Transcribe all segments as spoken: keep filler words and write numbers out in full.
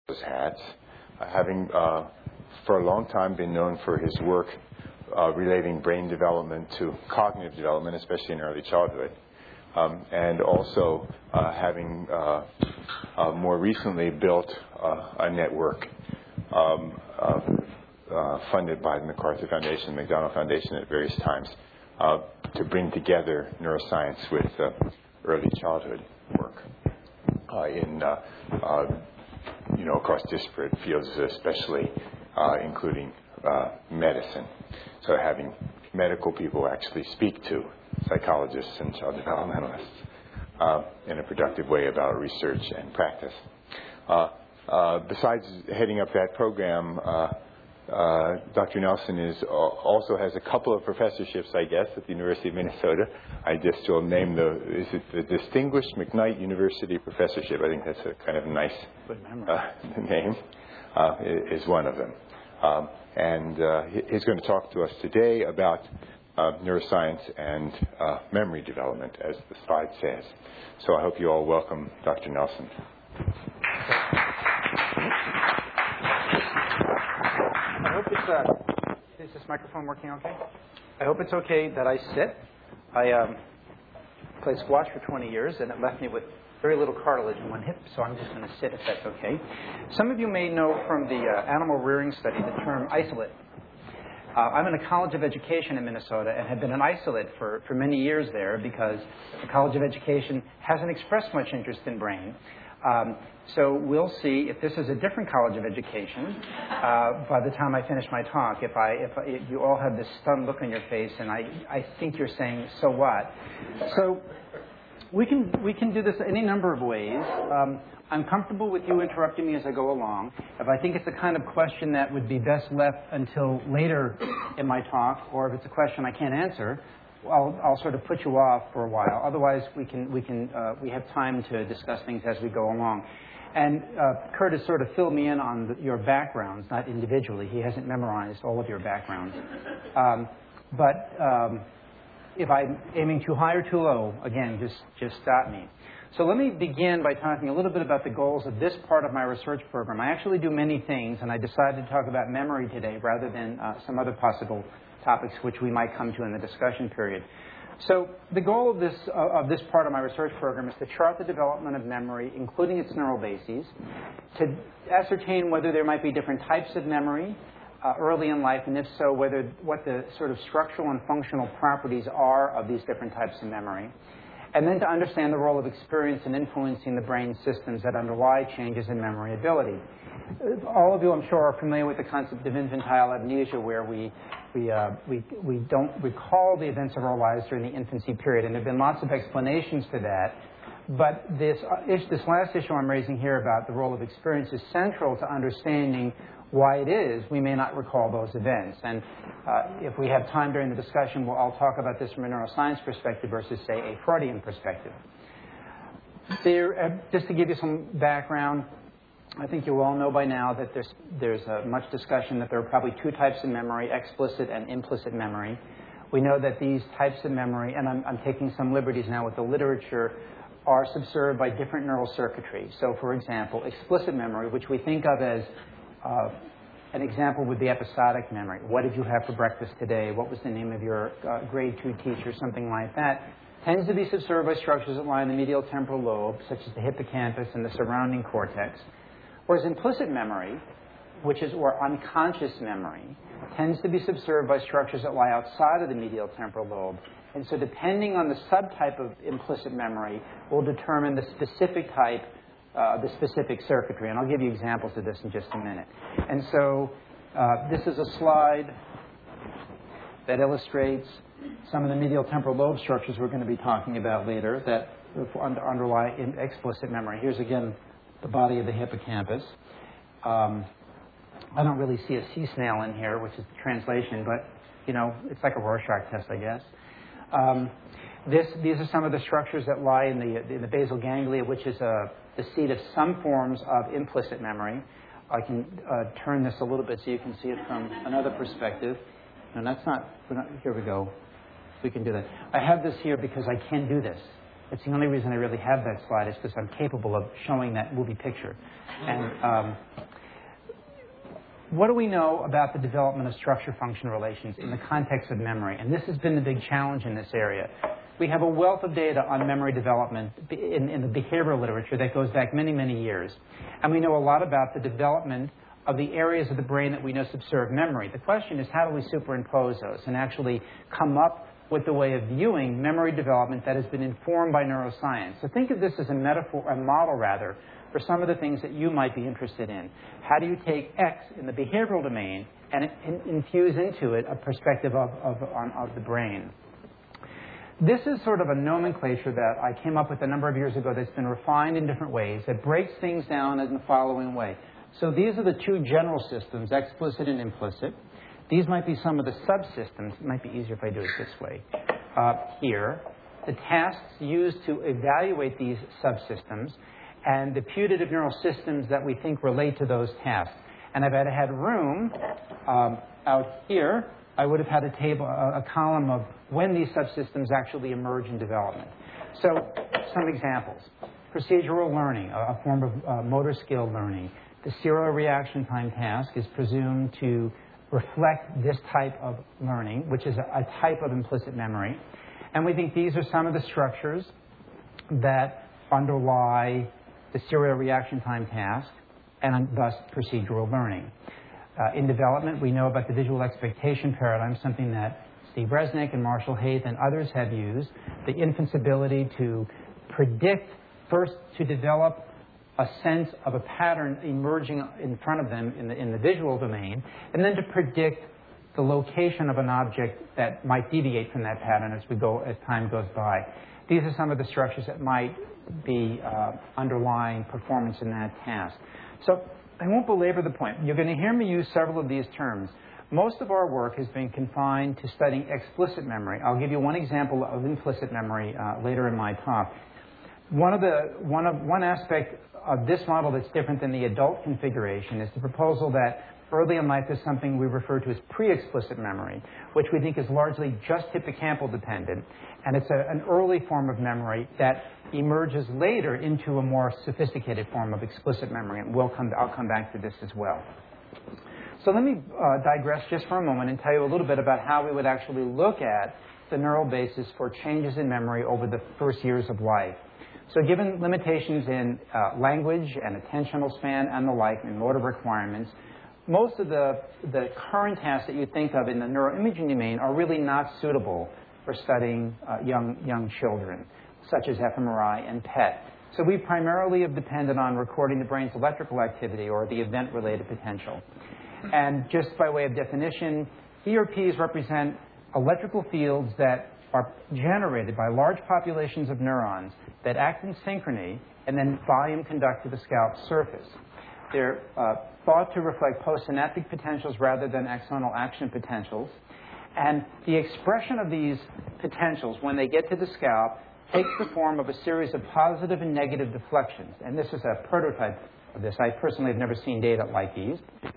those hats, uh, having uh, for a long time been known for his work uh, relating brain development to cognitive development, especially in early childhood, um, and also uh, having uh, uh, more recently built uh, a network um, uh, uh, funded by the MacArthur Foundation, the McDonald Foundation at various times uh, to bring together neuroscience with uh, early childhood work uh, in, uh, uh, you know, across disparate fields, especially uh, including uh, medicine. So having medical people actually speak to psychologists and child developmentalists uh, in a productive way about research and practice. Uh, uh, besides heading up that program, uh, Uh, Doctor Nelson is uh, also has a couple of professorships, I guess, at the University of Minnesota. I just will name the is it the Distinguished McKnight University Professorship. I think that's a kind of nice uh, name. Uh, is one of them, um, and uh, he's going to talk to us today about uh, neuroscience and uh, memory development, as the slide says. So I hope you all welcome Doctor Nelson. I hope it's, uh, is this microphone working okay? I hope it's okay that I sit. I um, played squash for twenty years, and it left me with very little cartilage in one hip, so I'm just going to sit if that's okay. Some of you may know from the uh, animal rearing study the term isolate. Uh, I'm in a College of Education in Minnesota and have been an isolate for, for many years there because the College of Education hasn't expressed much interest in brain. Um, so we'll see if this is a different College of Education uh, by the time I finish my talk. If, I, if, I, if you all have this stunned look on your face, and I, I think you're saying, so what? So we can, we can do this any number of ways. Um, I'm comfortable with you interrupting me as I go along. If I think it's the kind of question that would be best left until later in my talk, or if it's a question I can't answer, I'll, I'll sort of put you off for a while. Otherwise, we can we can uh, we have time to discuss things as we go along. And uh, Kurt has sort of filled me in on the, your backgrounds, not individually. He hasn't memorized all of your backgrounds. Um, but um, if I'm aiming too high or too low, again, just just stop me. So let me begin by talking a little bit about the goals of this part of my research program. I actually do many things, and I decided to talk about memory today rather than uh, some other possible topics which we might come to in the discussion period. So the goal of this, uh, of this part of my research program is to chart the development of memory, including its neural bases, to ascertain whether there might be different types of memory uh, early in life, and if so, whether what the sort of structural and functional properties are of these different types of memory, and then to understand the role of experience in influencing the brain systems that underlie changes in memory ability. All of you, I'm sure, are familiar with the concept of infantile amnesia, where we we, uh, we we don't recall the events of our lives during the infancy period, and there have been lots of explanations to that. But this uh, is, this last issue I'm raising here about the role of experience is central to understanding why it is we may not recall those events. And uh, if we have time during the discussion, we'll, I'll talk about this from a neuroscience perspective versus, say, a Freudian perspective. There, uh, just to give you some background, I think you all know by now that there's, there's uh, much discussion that there are probably two types of memory, explicit and implicit memory. We know that these types of memory, and I'm, I'm taking some liberties now with the literature, are subserved by different neural circuitry. So, for example, explicit memory, which we think of as uh, an example would be episodic memory. What did you have for breakfast today? What was the name of your uh, grade two teacher? Something like that. Tends to be subserved by structures that lie in the medial temporal lobe, such as the hippocampus and the surrounding cortex. Whereas implicit memory, which is, or unconscious memory, tends to be subserved by structures that lie outside of the medial temporal lobe. And so depending on the subtype of implicit memory will determine the specific type, uh, the specific circuitry. And I'll give you examples of this in just a minute. And so uh, this is a slide that illustrates some of the medial temporal lobe structures we're going to be talking about later that underlie in explicit memory. Here's again the body of the hippocampus. Um, I don't really see a sea snail in here, which is the translation, but, you know, it's like a Rorschach test, I guess. Um, this, these are some of the structures that lie in the, in the basal ganglia, which is a, the seat of some forms of implicit memory. I can uh, turn this a little bit so you can see it from another perspective. And that's not, we're not, here we go. We can do that. I have this here because I can do this. It's the only reason I really have that slide is because I'm capable of showing that movie picture. And um, what do we know about the development of structure-function relations in the context of memory? And this has been the big challenge in this area. We have a wealth of data on memory development in, in the behavioral literature that goes back many, many years. And we know a lot about the development of the areas of the brain that we know subserve memory. The question is, how do we superimpose those and actually come up with the way of viewing memory development that has been informed by neuroscience? So think of this as a metaphor, a model rather, for some of the things that you might be interested in. How do you take X in the behavioral domain and in, infuse into it a perspective of, of, on, of the brain? This is sort of a nomenclature that I came up with a number of years ago that's been refined in different ways that breaks things down in the following way. So these are the two general systems, explicit and implicit. These might be some of the subsystems. It might be easier if I do it this way. Uh, here, the tasks used to evaluate these subsystems and the putative neural systems that we think relate to those tasks. And if I had room um, out here, I would have had a table, a, a column of when these subsystems actually emerge in development. So some examples. Procedural learning, a, a form of uh, motor skill learning. The serial reaction time task is presumed to reflect this type of learning, which is a, a type of implicit memory. And we think these are some of the structures that underlie the serial reaction time task and thus procedural learning. Uh, in development, we know about the visual expectation paradigm, something that Steve Resnick and Marshall Haith and others have used, the infant's ability to predict, first to develop a sense of a pattern emerging in front of them in the, in the visual domain, and then to predict the location of an object that might deviate from that pattern as we go, as time goes by. These are some of the structures that might be uh, underlying performance in that task. So I won't belabor the point. You're going to hear me use several of these terms. Most of our work has been confined to studying explicit memory. I'll give you one example of implicit memory uh, later in my talk. One of the one of one aspect of this model that's different than the adult configuration is the proposal that early in life is something we refer to as pre-explicit memory, which we think is largely just hippocampal dependent, and it's a, an early form of memory that emerges later into a more sophisticated form of explicit memory, and we'll come, I'll come back to this as well. So let me uh, digress just for a moment and tell you a little bit about how we would actually look at the neural basis for changes in memory over the first years of life. So given limitations in uh, language and attentional span and the like, and motor requirements, most of the, the current tasks that you think of in the neuroimaging domain are really not suitable for studying uh, young, young children, such as fMRI and P E T. So we primarily have depended on recording the brain's electrical activity or the event-related potential. And just by way of definition, E R Ps represent electrical fields that are generated by large populations of neurons that act in synchrony and then volume conduct to the scalp surface. They're uh, thought to reflect postsynaptic potentials rather than axonal action potentials. And the expression of these potentials when they get to the scalp takes the form of a series of positive and negative deflections. And this is a prototype of this. I personally have never seen data like these.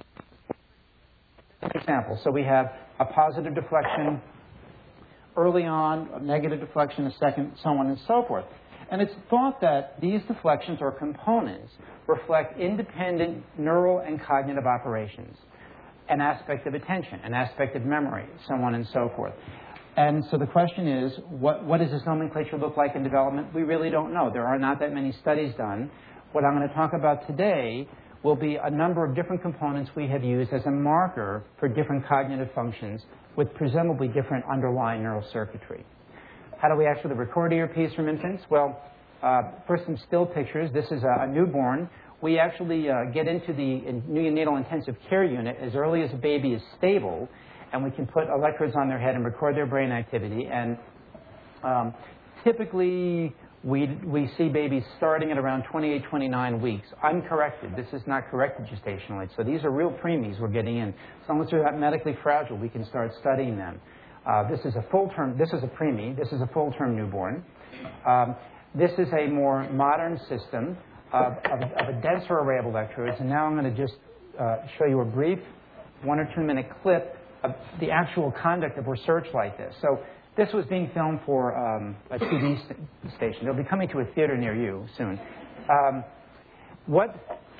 Example. So we have a positive deflection early on, a negative deflection a second, so on and so forth. And it's thought that these deflections or components reflect independent neural and cognitive operations, an aspect of attention, an aspect of memory, so on and so forth. And so the question is, what, what does this nomenclature look like in development? We really don't know. There are not that many studies done. What I'm going to talk about today will be a number of different components we have used as a marker for different cognitive functions with presumably different underlying neural circuitry. How do we actually record E R Ps from infants? Well, uh, first some still pictures. This is a, a newborn. We actually uh, get into the in neonatal intensive care unit as early as a baby is stable, and we can put electrodes on their head and record their brain activity. And um, typically, we, we see babies starting at around twenty-eight, twenty-nine weeks. Uncorrected. This is not corrected gestational age. So these are real preemies we're getting in. As long as they're not medically fragile, we can start studying them. Uh, this is a full-term, this is a preemie. This is a full-term newborn. Um, this is a more modern system of, of, of a denser array of electrodes. And now I'm going to just uh, show you a brief one or two minute clip of the actual conduct of research like this. So this was being filmed for um, a T V st- station. They'll be coming to a theater near you soon. Um, what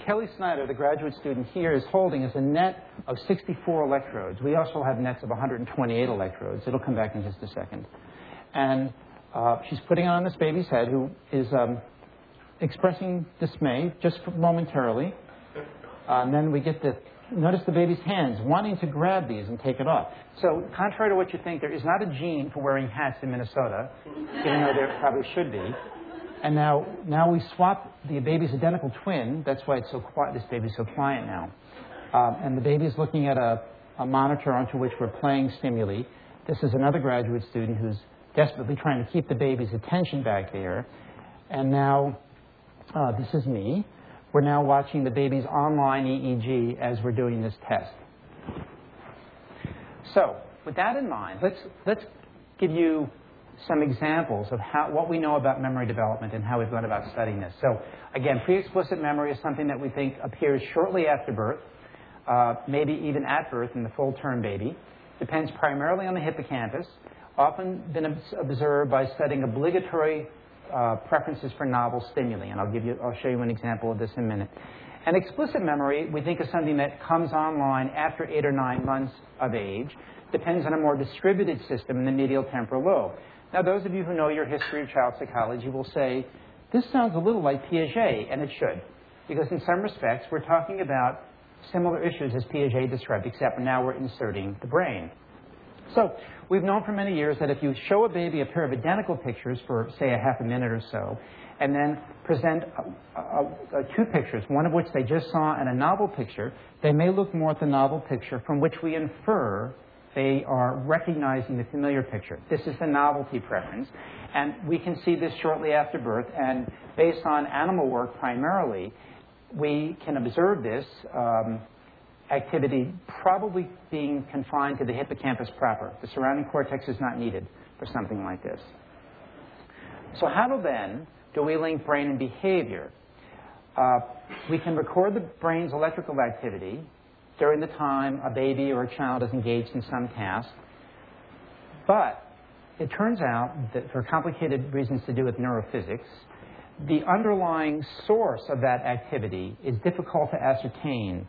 Kelly Snyder, the graduate student here, is holding is a net of sixty-four electrodes. We also have nets of one hundred twenty-eight electrodes. It'll come back in just a second. And uh, she's putting it on this baby's head, who is um, expressing dismay just momentarily. Uh, and then we get the, notice the baby's hands wanting to grab these and take it off. So contrary to what you think, there is not a gene for wearing hats in Minnesota, even though there probably should be. And now, now we swap the baby's identical twin. That's why it's so quiet. This baby's so quiet now. Um, and the baby is looking at a, a monitor onto which we're playing stimuli. This is another graduate student who's desperately trying to keep the baby's attention back there. And now, uh, this is me. We're now watching the baby's online E E G as we're doing this test. So, with that in mind, let's let's give you some examples of how, what we know about memory development and how we've gone about studying this. So again, pre-explicit memory is something that we think appears shortly after birth, uh, maybe even at birth in the full-term baby. Depends primarily on the hippocampus, often been observed by studying obligatory uh, preferences for novel stimuli. And I'll, give you, I'll show you an example of this in a minute. And explicit memory, we think, is something that comes online after eight or nine months of age. Depends on a more distributed system in the medial temporal lobe. Now, those of you who know your history of child psychology will say, this sounds a little like Piaget, and it should. Because in some respects, we're talking about similar issues as Piaget described, except now we're inserting the brain. So we've known for many years that if you show a baby a pair of identical pictures for, say, a half a minute or so, and then present a, a, a, two pictures, one of which they just saw and a novel picture, they may look more at the novel picture, from which we infer they are recognizing the familiar picture. This is the novelty preference. And we can see this shortly after birth. And based on animal work primarily, we can observe this um, activity probably being confined to the hippocampus proper. The surrounding cortex is not needed for something like this. So how then do we link brain and behavior? Uh, we can record the brain's electrical activity during the time a baby or a child is engaged in some task. But it turns out that for complicated reasons to do with neurophysics, the underlying source of that activity is difficult to ascertain.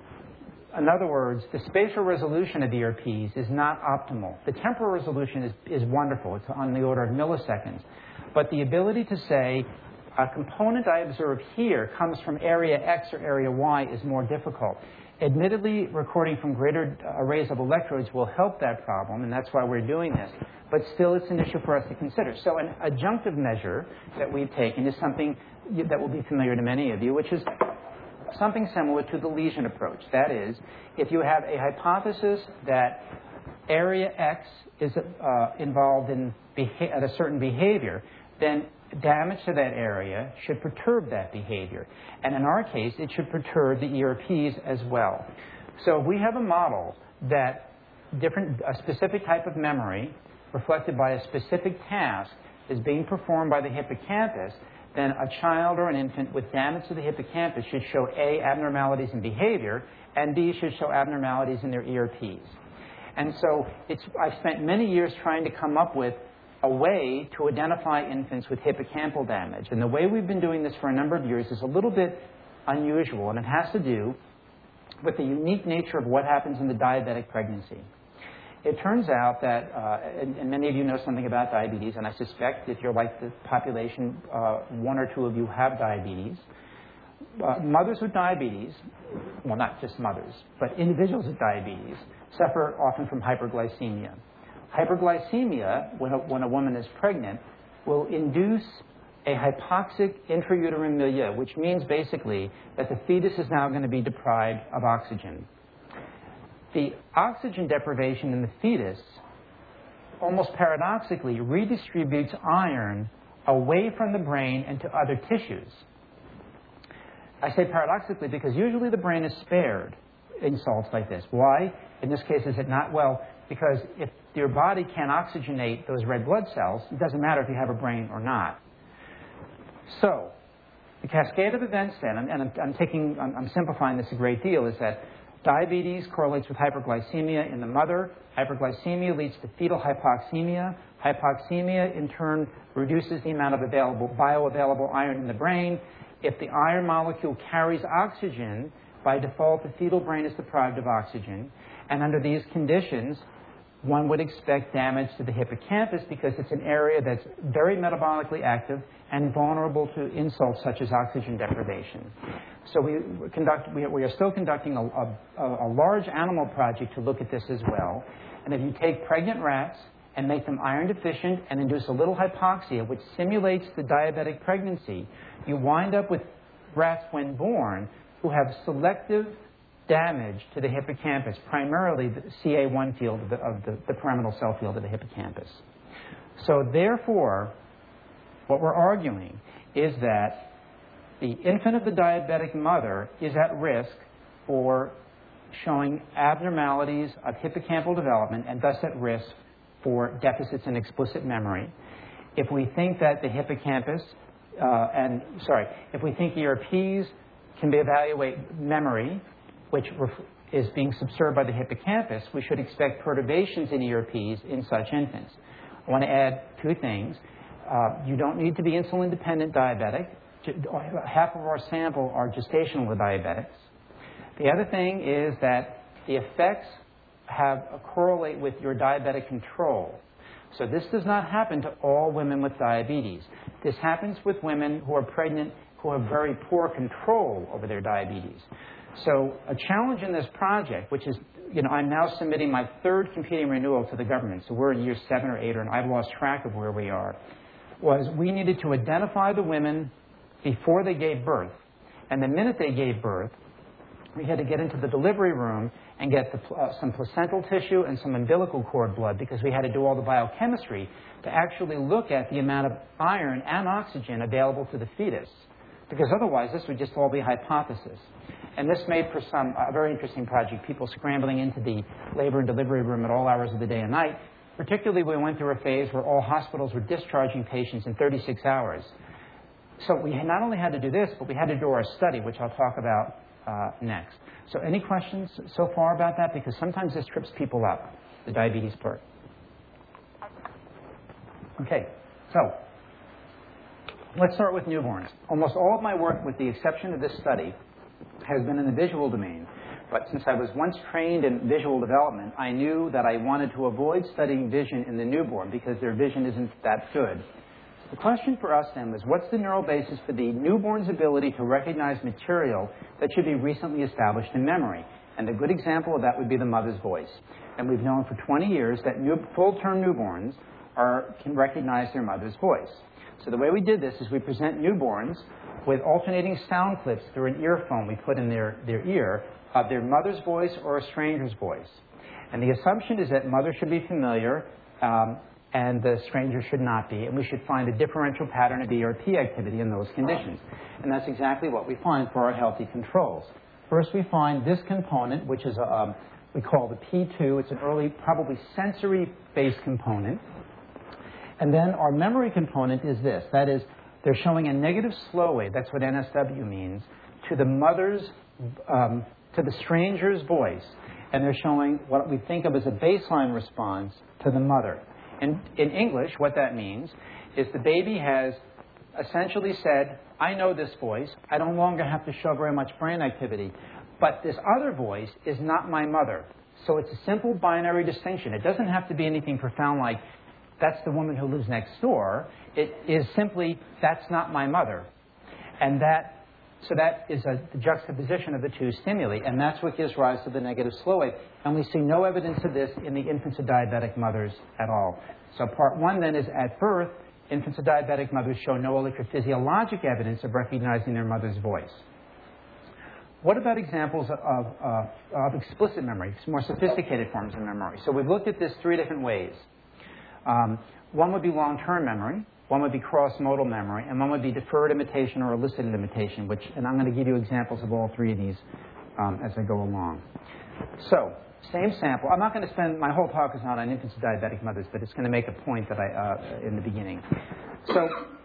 In other words, the spatial resolution of E R Ps is not optimal. The temporal resolution is, is wonderful. It's on the order of milliseconds. But the ability to say, a component I observe here comes from area X or area Y is more difficult. Admittedly, recording from greater arrays of electrodes will help that problem, and that's why we're doing this. But still, it's an issue for us to consider. So an adjunctive measure that we've taken is something that will be familiar to many of you, which is something similar to the lesion approach. That is, if you have a hypothesis that area X is uh, involved in beha- at a certain behavior, then damage to that area should perturb that behavior. And in our case, it should perturb the E R Ps as well. So if we have a model that different, a specific type of memory reflected by a specific task is being performed by the hippocampus, then a child or an infant with damage to the hippocampus should show A, abnormalities in behavior, and B, should show abnormalities in their E R Ps. And so it's, I've spent many years trying to come up with a way to identify infants with hippocampal damage. And the way we've been doing this for a number of years is a little bit unusual, and it has to do with the unique nature of what happens in the diabetic pregnancy. It turns out that, uh, and, and many of you know something about diabetes, and I suspect if you're like the population, uh, one or two of you have diabetes. Uh, mothers with diabetes, well, not just mothers, but individuals with diabetes, suffer often from hyperglycemia. Hyperglycemia, when a, when a woman is pregnant, will induce a hypoxic intrauterine milieu, which means basically that the fetus is now going to be deprived of oxygen. The oxygen deprivation in the fetus, almost paradoxically, redistributes iron away from the brain and to other tissues. I say paradoxically because usually the brain is spared insults like this. Why? In this case, is it not? Well, because if your body can oxygenate those red blood cells, it doesn't matter if you have a brain or not. So, the cascade of events then, and, and I'm, I'm taking, I'm, I'm simplifying this a great deal, is that diabetes correlates with hyperglycemia in the mother. Hyperglycemia leads to fetal hypoxemia. Hypoxemia, in turn, reduces the amount of available bioavailable iron in the brain. if the iron molecule carries oxygen, by default, the fetal brain is deprived of oxygen. And under these conditions, one would expect damage to the hippocampus because it's an area that's very metabolically active and vulnerable to insults such as oxygen deprivation. So we, conduct, we, we are still conducting a, a, a large animal project to look at this as well. And if you take pregnant rats and make them iron deficient and induce a little hypoxia, which simulates the diabetic pregnancy, you wind up with rats when born who have selective damage to the hippocampus, primarily the C A one field of, the, of the, the pyramidal cell field of the hippocampus. So therefore, what we're arguing is that the infant of the diabetic mother is at risk for showing abnormalities of hippocampal development and thus at risk for deficits in explicit memory. If we think that the hippocampus, uh, and sorry, if we think E R Ps can be evaluate memory, which is being subserved by the hippocampus, we should expect perturbations in E R Ps in such infants. I want to add two things. Uh, you don't need to be insulin-dependent diabetic. Half of our sample are gestational diabetics. The other thing is that the effects have a correlate with your diabetic control. So this does not happen to all women with diabetes. This happens with women who are pregnant who have very poor control over their diabetes. So a challenge in this project, which is, you know, I'm now submitting my third competing renewal to the government, so we're in year seven or eight, and I've lost track of where we are, was we needed to identify the women before they gave birth. And the minute they gave birth, we had to get into the delivery room and get the, uh, some placental tissue and some umbilical cord blood because we had to do all the biochemistry to actually look at the amount of iron and oxygen available to the fetus. Because otherwise, this would just all be hypothesis. And this made for some a uh, very interesting project, people scrambling into the labor and delivery room at all hours of the day and night. Particularly, we went through a phase where all hospitals were discharging patients in thirty-six hours. So we not only had to do this, but we had to do our study, which I'll talk about uh, next. So any questions so far about that? Because sometimes this trips people up, the diabetes part. Okay, so let's start with newborns. Almost all of my work, with the exception of this study, has been in the visual domain. But since I was once trained in visual development, I knew that I wanted to avoid studying vision in the newborn because their vision isn't that good. The question for us then was, what's the neural basis for the newborn's ability to recognize material that should be recently established in memory? And a good example of that would be the mother's voice. And we've known for twenty years that new, full-term newborns are, can recognize their mother's voice. So the way we did this is we present newborns with alternating sound clips through an earphone we put in their, their ear of their mother's voice or a stranger's voice. And the assumption is that mother should be familiar um, and the stranger should not be, and we should find a differential pattern of E R P activity in those conditions. And that's exactly what we find for our healthy controls. First, we find this component, which is a, um, we call the P two. It's an early, probably sensory-based component. And then our memory component is this. That is, they're showing a negative slow wave, that's what N S W means, to the mother's, um, to the stranger's voice. And they're showing what we think of as a baseline response to the mother. In, in English, what that means is the baby has essentially said, I know this voice. I no longer have to show very much brain activity. But this other voice is not my mother. So it's a simple binary distinction. It doesn't have to be anything profound like, that's the woman who lives next door. It is simply, that's not my mother. And that, so that is a the juxtaposition of the two stimuli, and that's what gives rise to the negative slow wave. And we see no evidence of this in the infants of diabetic mothers at all. So part one then is at birth, infants of diabetic mothers show no electrophysiologic evidence of recognizing their mother's voice. What about examples of, uh, of explicit memory, more sophisticated forms of memory? So we've looked at this three different ways. Um, one would be long-term memory, one would be cross-modal memory, and one would be deferred imitation or elicited imitation, which, and I'm going to give you examples of all three of these um, as I go along. So, same sample. I'm not going to spend, my whole talk is not on infants of diabetic mothers, but it's going to make a point that I, uh, in the beginning. So,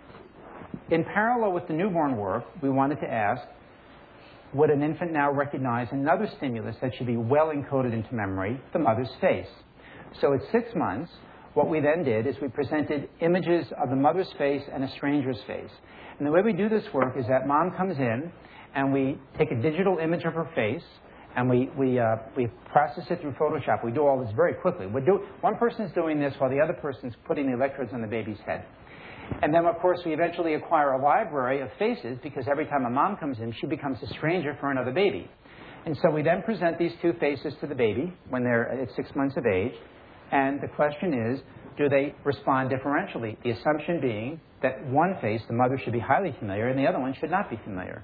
in parallel with the newborn work, we wanted to ask, would an infant now recognize another stimulus that should be well encoded into memory, the mother's face? So at six months, what we then did is we presented images of the mother's face and a stranger's face. And the way we do this work is that mom comes in, and we take a digital image of her face, and we, we, uh, we process it through Photoshop. We do all this very quickly. We do, one person's doing this while the other person's putting the electrodes on the baby's head. And then, of course, we eventually acquire a library of faces, because every time a mom comes in, she becomes a stranger for another baby. And so we then present these two faces to the baby when they're at six months of age. And the question is, do they respond differentially? The assumption being that one face, the mother, should be highly familiar, and the other one should not be familiar.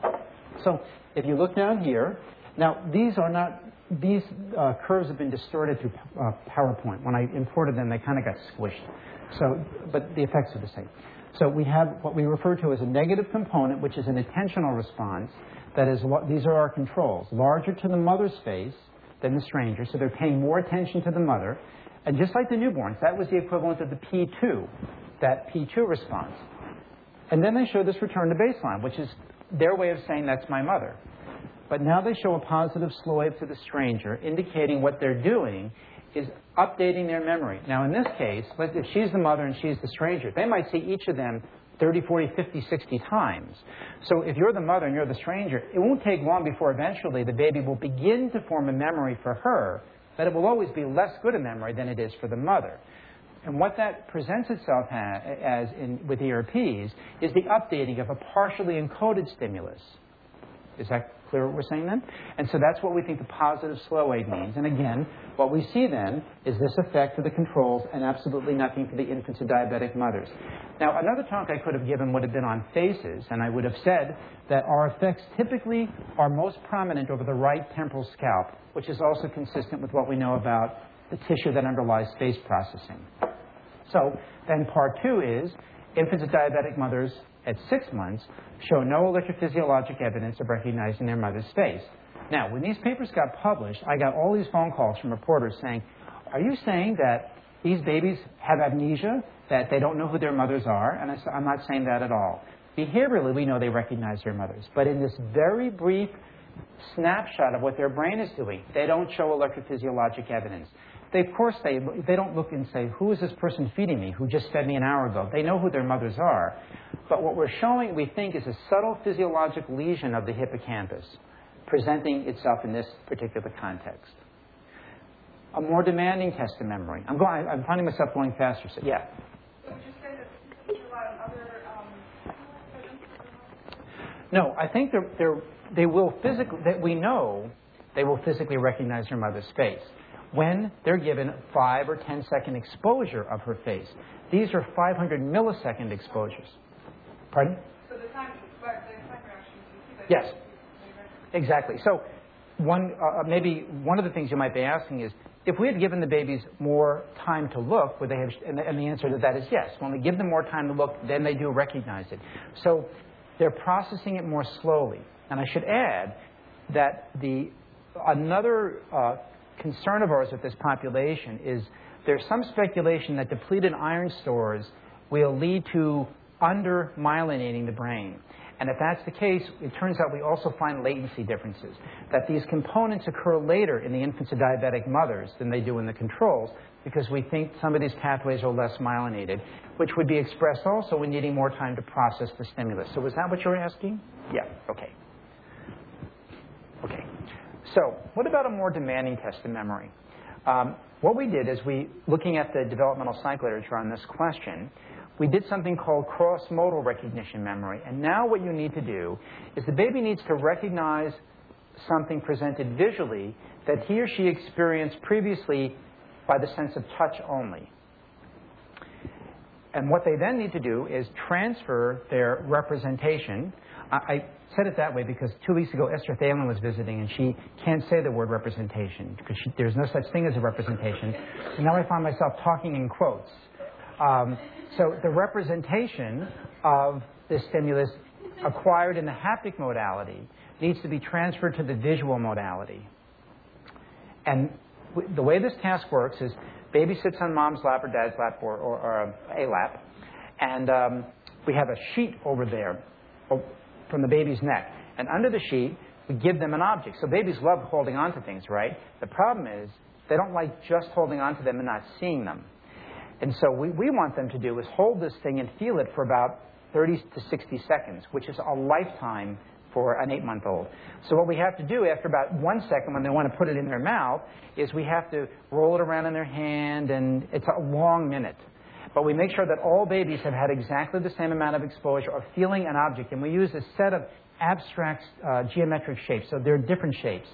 So if you look down here, now these are not, these uh, curves have been distorted through uh, PowerPoint. When I imported them, they kind of got squished. So, but the effects are the same. So we have what we refer to as a negative component, which is an attentional response. That is, these are our controls. Larger to the mother's face than the stranger, so they're paying more attention to the mother. And just like the newborns, that was the equivalent of the P two, that P two response. And then they show this return to baseline, which is their way of saying that's my mother. But now they show a positive slow wave to the stranger, indicating what they're doing is updating their memory. Now, in this case, if she's the mother and she's the stranger, they might see each of them thirty, forty, fifty, sixty times. So if you're the mother and you're the stranger, it won't take long before eventually the baby will begin to form a memory for her, but it will always be less good a memory than it is for the mother. And what that presents itself as in, with E R Ps is the updating of a partially encoded stimulus. Is that clear what we're saying then? And so that's what we think the positive slow wave means. And again, what we see then is this effect for the controls and absolutely nothing for the infants of diabetic mothers. Now, another talk I could have given would have been on faces, and I would have said that our effects typically are most prominent over the right temporal scalp, which is also consistent with what we know about the tissue that underlies face processing. So then part two is infants of diabetic mothers at six months show no electrophysiologic evidence of recognizing their mother's face. Now, when these papers got published, I got all these phone calls from reporters saying, are you saying that these babies have amnesia, that they don't know who their mothers are? And I said, I'm not saying that at all. Behaviorally, we know they recognize their mothers. But in this very brief snapshot of what their brain is doing, they don't show electrophysiologic evidence. They, of course, they, they don't look and say, who is this person feeding me who just fed me an hour ago? They know who their mothers are. But what we're showing, we think, is a subtle physiologic lesion of the hippocampus presenting itself in this particular context. A more demanding test of memory. I'm, going, I'm finding myself going faster. So, yeah? So would you say that they rely on other um, No, I think they're, they're, they will physically, that we know they will physically recognize their mother's face when they're given five or ten second exposure of her face. These are five hundred millisecond exposures. Pardon? So the time, the time reaction, you see that? Yes, exactly. So one, uh, maybe one of the things you might be asking is, if we had given the babies more time to look, would they have, and the, and the answer to that is yes. When we give them more time to look, then they do recognize it. So they're processing it more slowly. And I should add that the another uh, concern of ours with this population is there's some speculation that depleted iron stores will lead to under-myelinating the brain. And if that's the case, it turns out we also find latency differences, that these components occur later in the infants of diabetic mothers than they do in the controls, because we think some of these pathways are less myelinated, which would be expressed also in needing more time to process the stimulus. So was that what you were asking? Yeah, okay. Okay. So what about a more demanding test of memory? Um, what we did is we, looking at the developmental psych literature on this question, we did something called cross-modal recognition memory. And now what you need to do is the baby needs to recognize something presented visually that he or she experienced previously by the sense of touch only. And what they then need to do is transfer their representation. I, I said it that way because two weeks ago Esther Thalen was visiting and she can't say the word representation because she, there's no such thing as a representation. And now I find myself talking in quotes. Um, so the representation of the stimulus acquired in the haptic modality needs to be transferred to the visual modality. And w- the way this task works is baby sits on mom's lap or dad's lap or, or, or a lap, and um, we have a sheet over there from the baby's neck. And under the sheet, we give them an object. So babies love holding on to things, right? The problem is they don't like just holding on to them and not seeing them. And so what we want them to do is hold this thing and feel it for about thirty to sixty seconds, which is a lifetime for an eight-month-old. So what we have to do after about one second when they want to put it in their mouth is we have to roll it around in their hand, and it's a long minute. But we make sure that all babies have had exactly the same amount of exposure of feeling an object, and we use a set of abstract uh, geometric shapes, so they're different shapes.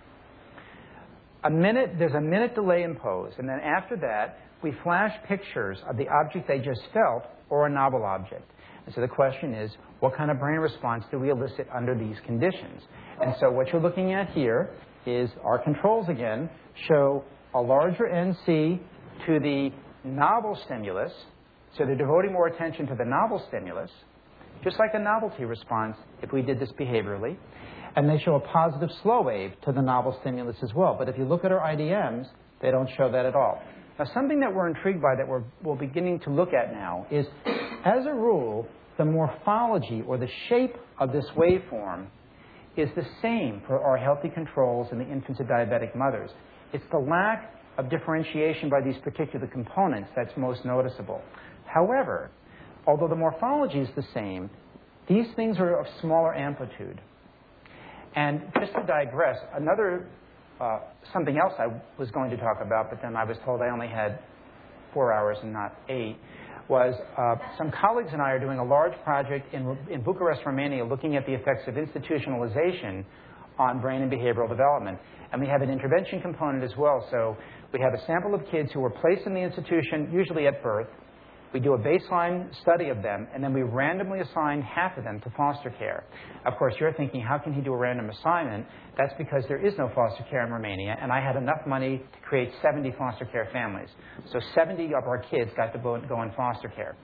A minute, there's a minute delay imposed, and then after that, we flash pictures of the object they just felt or a novel object. And so the question is, what kind of brain response do we elicit under these conditions? And so what you're looking at here is our controls again show a larger N C to the novel stimulus. So they're devoting more attention to the novel stimulus, just like a novelty response if we did this behaviorally. And they show a positive slow wave to the novel stimulus as well. But if you look at our I D Ms, they don't show that at all. Now, something that we're intrigued by that we're, we're beginning to look at now is, as a rule, the morphology or the shape of this waveform is the same for our healthy controls and the infants of diabetic mothers. It's the lack of differentiation by these particular components that's most noticeable. However, although the morphology is the same, these things are of smaller amplitude. And just to digress, another uh, something else I was going to talk about, but then I was told I only had four hours and not eight, was uh, some colleagues and I are doing a large project in, in Bucharest, Romania, looking at the effects of institutionalization on brain and behavioral development. And we have an intervention component as well. So we have a sample of kids who were placed in the institution, usually at birth. We do a baseline study of them, and then we randomly assign half of them to foster care. Of course, you're thinking, how can he do a random assignment? That's because there is no foster care in Romania, and I had enough money to create seventy foster care families. So seventy of our kids got to go in foster care.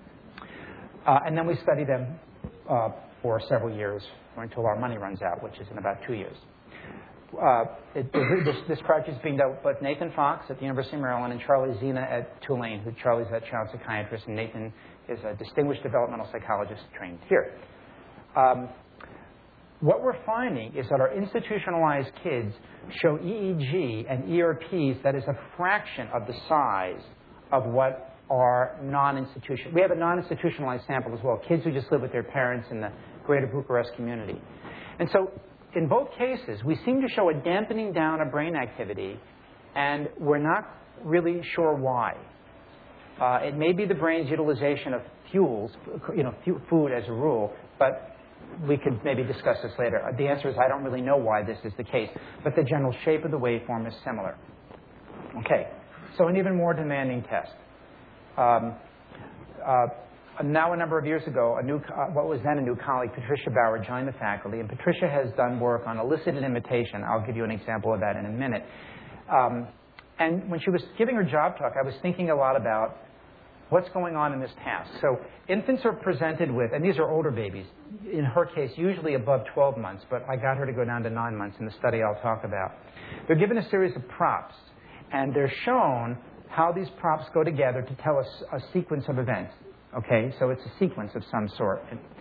Uh, and then we study them uh, for several years, or until our money runs out, which is in about two years. Uh, it, this, this project is being done with Nathan Fox at the University of Maryland and Charlie Zena at Tulane, who Charlie's a child psychiatrist, and Nathan is a distinguished developmental psychologist trained here. Um, what we're finding is that our institutionalized kids show E E G and E R Ps that is a fraction of the size of what are non-institutional. We have a non-institutionalized sample as well, kids who just live with their parents in the greater Bucharest community. And so in both cases, we seem to show a dampening down of brain activity, and we're not really sure why. Uh, it may be the brain's utilization of fuels, you know, food as a rule, but we could maybe discuss this later. The answer is I don't really know why this is the case, but the general shape of the waveform is similar. Okay, so an even more demanding test. Um, uh, Now, a number of years ago, a new, uh, what was then a new colleague, Patricia Bauer, joined the faculty. And Patricia has done work on elicited imitation. I'll give you an example of that in a minute. Um, and when she was giving her job talk, I was thinking a lot about what's going on in this task. So infants are presented with, and these are older babies, in her case, usually above twelve months, but I got her to go down to nine months in the study I'll talk about. They're given a series of props, and they're shown how these props go together to tell us a sequence of events. Okay, so it's a sequence of some sort.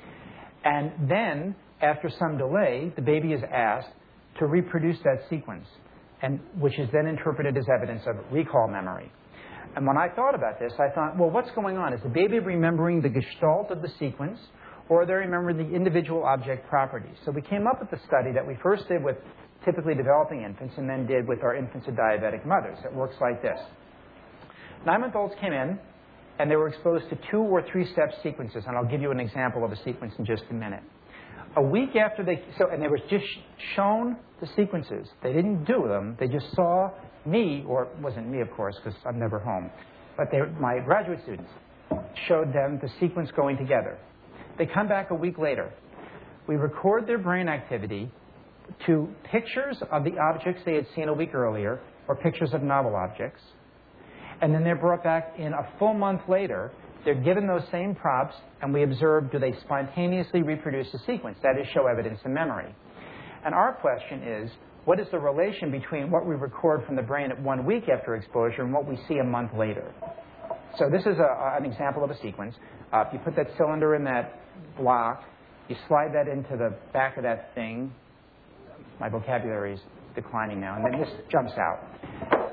And then, after some delay, the baby is asked to reproduce that sequence, and which is then interpreted as evidence of recall memory. And when I thought about this, I thought, well, what's going on? Is the baby remembering the gestalt of the sequence, or are they remembering the individual object properties? So we came up with the study that we first did with typically developing infants and then did with our infants of diabetic mothers. It works like this. Nine-month-olds came in, and they were exposed to two or three-step sequences, and I'll give you an example of a sequence in just a minute. A week after they, so, and they were just shown the sequences. They didn't do them. They just saw me, or it wasn't me, of course, because I'm never home, but they, my graduate students showed them the sequence going together. They come back a week later. We record their brain activity to pictures of the objects they had seen a week earlier, or pictures of novel objects. And then they're brought back in a full month later. They're given those same props, and we observe, do they spontaneously reproduce the sequence? That is, show evidence of memory. And our question is, what is the relation between what we record from the brain at one week after exposure and what we see a month later? So this is a, an example of a sequence. Uh, if you put that cylinder in that block, you slide that into the back of that thing. My vocabulary is declining now, and then this jumps out.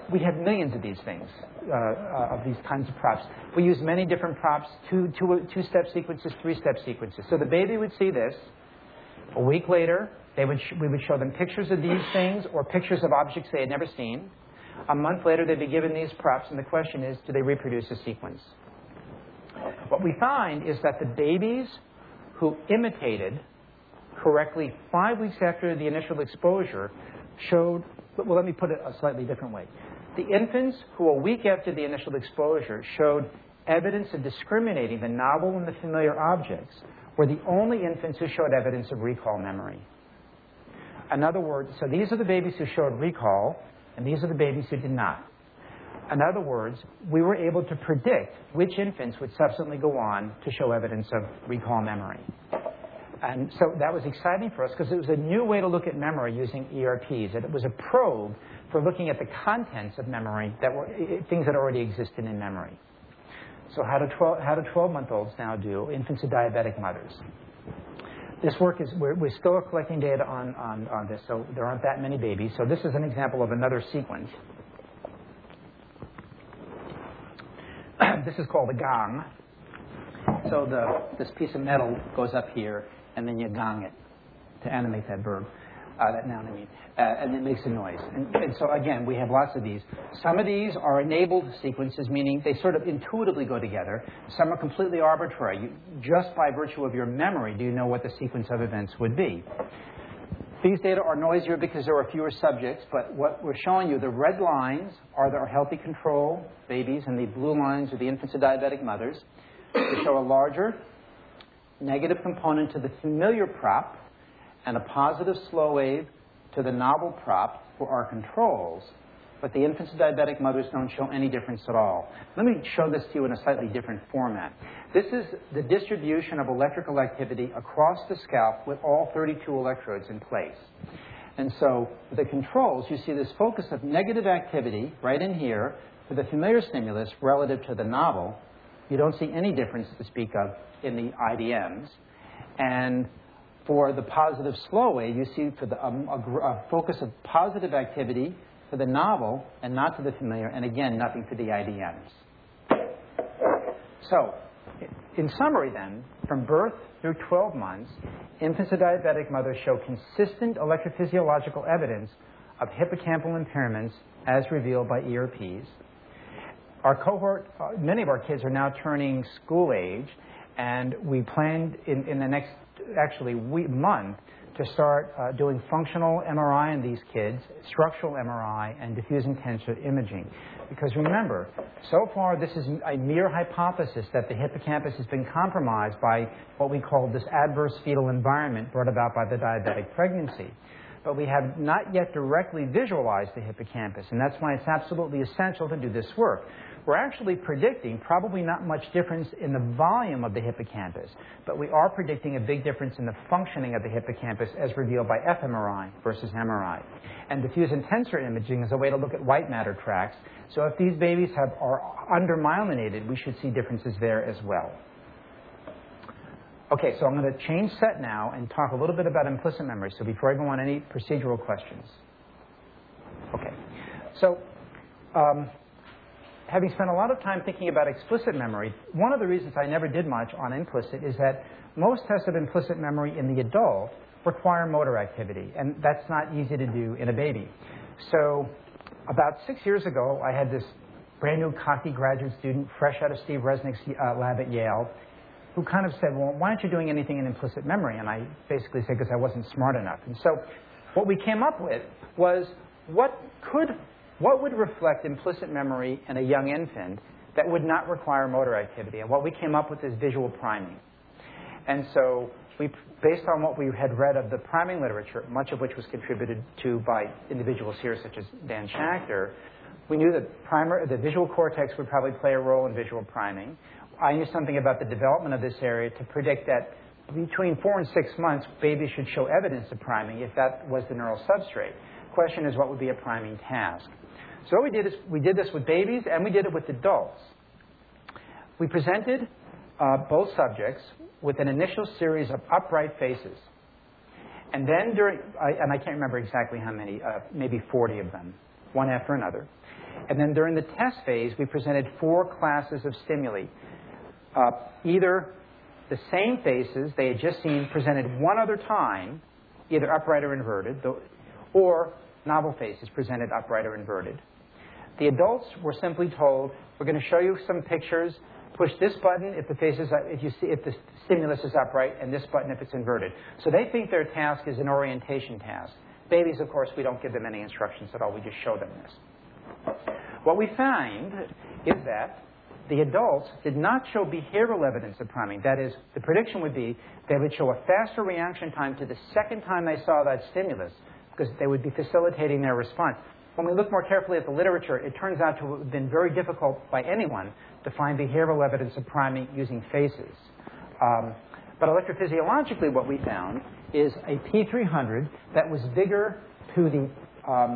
we have millions of these things, uh, uh, of these kinds of props. We use many different props, two, two, two-step sequences, three-step sequences. So the baby would see this. A week later, they would sh- we would show them pictures of these things or pictures of objects they had never seen. A month later, they'd be given these props, and the question is, do they reproduce a sequence? What we find is that the babies who imitated correctly five weeks after the initial exposure showed, well, let me put it a slightly different way. The infants who a week after the initial exposure showed evidence of discriminating the novel and the familiar objects were the only infants who showed evidence of recall memory. In other words, so these are the babies who showed recall, and these are the babies who did not. In other words, we were able to predict which infants would subsequently go on to show evidence of recall memory. And so that was exciting for us because it was a new way to look at memory using E R Ps. It was a probe for looking at the contents of memory, that were things that already existed in memory. So how do twelve, how do twelve-month-olds now do, infants of diabetic mothers? This work is, we're, we're still collecting data on, on, on this, so there aren't that many babies. So this is an example of another sequence. This is called a gong. So the, this piece of metal goes up here, and then you gong it to animate that verb, uh, that noun, I mean, uh, and it makes a noise. And, and so, again, we have lots of these. Some of these are enabled sequences, meaning they sort of intuitively go together. Some are completely arbitrary. You, just by virtue of your memory do you know what the sequence of events would be. These data are noisier because there are fewer subjects, but what we're showing you, the red lines are the healthy control babies, and the blue lines are the infants of diabetic mothers. We show a larger negative component to the familiar prop and a positive slow wave to the novel prop for our controls, but the infants of diabetic mothers don't show any difference at all. Let me show this to you in a slightly different format. This is the distribution of electrical activity across the scalp with all thirty-two electrodes in place. And so the controls, you see this focus of negative activity right in here for the familiar stimulus relative to the novel. You don't see any difference to speak of in the I D Ms. And for the positive slow wave, you see for the, um, a, a focus of positive activity for the novel and not to the familiar, and again, nothing for the I D Ms. So, in summary then, from birth through twelve months, infants of diabetic mothers show consistent electrophysiological evidence of hippocampal impairments as revealed by E R Ps. Our cohort, uh, many of our kids are now turning school age, and we plan in, in the next, actually, week, month to start uh, doing functional M R I on these kids, structural M R I, and diffusing tensor imaging. Because remember, so far this is a mere hypothesis that the hippocampus has been compromised by what we call this adverse fetal environment brought about by the diabetic pregnancy. But we have not yet directly visualized the hippocampus, and that's why it's absolutely essential to do this work. We're actually predicting probably not much difference in the volume of the hippocampus, but we are predicting a big difference in the functioning of the hippocampus as revealed by fMRI versus M R I. And diffusion tensor imaging is a way to look at white matter tracts. So if these babies have, are undermyelinated, we should see differences there as well. Okay, so I'm going to change set now and talk a little bit about implicit memory. So before I go on, any procedural questions? Okay, so um, having spent a lot of time thinking about explicit memory, one of the reasons I never did much on implicit is that most tests of implicit memory in the adult require motor activity, and that's not easy to do in a baby. So about six years ago, I had this brand new cocky graduate student, fresh out of Steve Resnick's uh, lab at Yale, who kind of said, well, why aren't you doing anything in implicit memory? And I basically said, because I wasn't smart enough. And so what we came up with was what could, what would reflect implicit memory in a young infant that would not require motor activity? And what we came up with is visual priming. And so we, based on what we had read of the priming literature, much of which was contributed to by individuals here such as Dan Schachter, we knew that primer, the visual cortex would probably play a role in visual priming. I knew something about the development of this area to predict that between four and six months, babies should show evidence of priming if that was the neural substrate. The question is, what would be a priming task? So what we did is we did this with babies and we did it with adults. We presented uh, both subjects with an initial series of upright faces. And then during, I, and I can't remember exactly how many, uh, maybe forty of them, one after another. And then during the test phase, we presented four classes of stimuli. Uh, either the same faces they had just seen presented one other time, either upright or inverted, or novel faces presented upright or inverted. The adults were simply told, we're going to show you some pictures. Push this button if the face is, if you see, if the stimulus is upright, and this button if it's inverted. So they think their task is an orientation task. Babies, of course, we don't give them any instructions at all. We just show them this. What we find is that the adults did not show behavioral evidence of priming. That is, the prediction would be they would show a faster reaction time to the second time they saw that stimulus because they would be facilitating their response. When we look more carefully at the literature, it turns out to have been very difficult by anyone to find behavioral evidence of priming using faces. Um, but electrophysiologically, what we found is a P three hundred that was bigger to the um,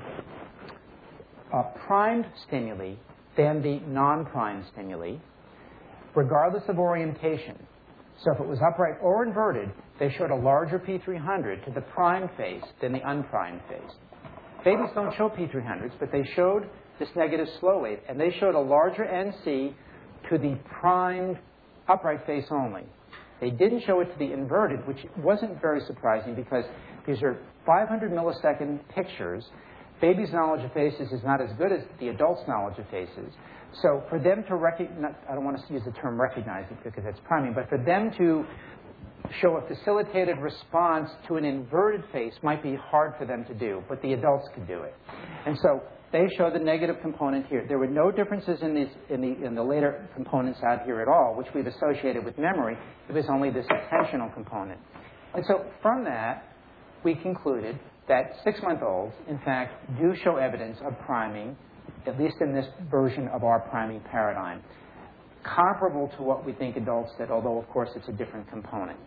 uh, primed stimuli than the non-primed stimuli, regardless of orientation. So if it was upright or inverted, they showed a larger P three hundred to the primed face than the unprimed face. Babies don't show P three hundreds, but they showed this negative slow wave, and they showed a larger N C to the primed upright face only. They didn't show it to the inverted, which wasn't very surprising because these are five hundred millisecond pictures. Babies' knowledge of faces is not as good as the adults' knowledge of faces. So for them to recognize, I don't want to use the term recognize because that's priming, but for them to show a facilitated response to an inverted face might be hard for them to do, but the adults could do it. And so they show the negative component here. There were no differences in, these, in, the, in the later components out here at all, which we've associated with memory. It was only this attentional component. And so from that, we concluded that six-month-olds, in fact, do show evidence of priming, at least in this version of our priming paradigm, comparable to what we think adults did, although, of course, it's a different component.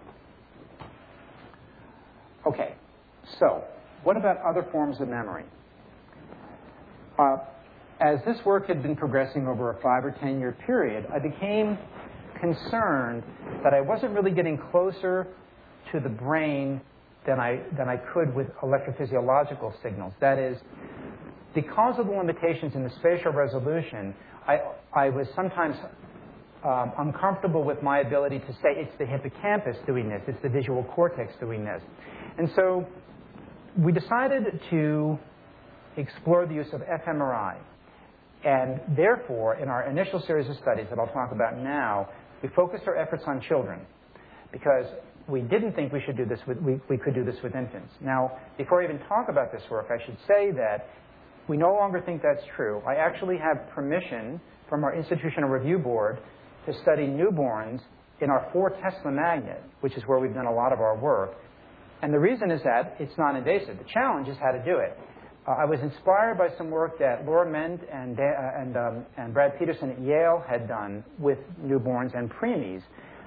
Okay, so what about other forms of memory? Uh, as this work had been progressing over a five or ten year period, I became concerned that I wasn't really getting closer to the brain than I, than I could with electrophysiological signals. That is, because of the limitations in the spatial resolution, I, I was sometimes um, uncomfortable with my ability to say it's the hippocampus doing this, it's the visual cortex doing this. And so we decided to explore the use of fMRI. And therefore, in our initial series of studies that I'll talk about now, we focused our efforts on children because we didn't think we should do this with, we, we could do this with infants. Now, before I even talk about this work, I should say that we no longer think that's true. I actually have permission from our Institutional Review Board to study newborns in our four Tesla magnet, which is where we've done a lot of our work. And the reason is that it's non-invasive. The challenge is how to do it. Uh, I was inspired by some work that Laura Ment and, uh, and, um, and Brad Peterson at Yale had done with newborns and preemies.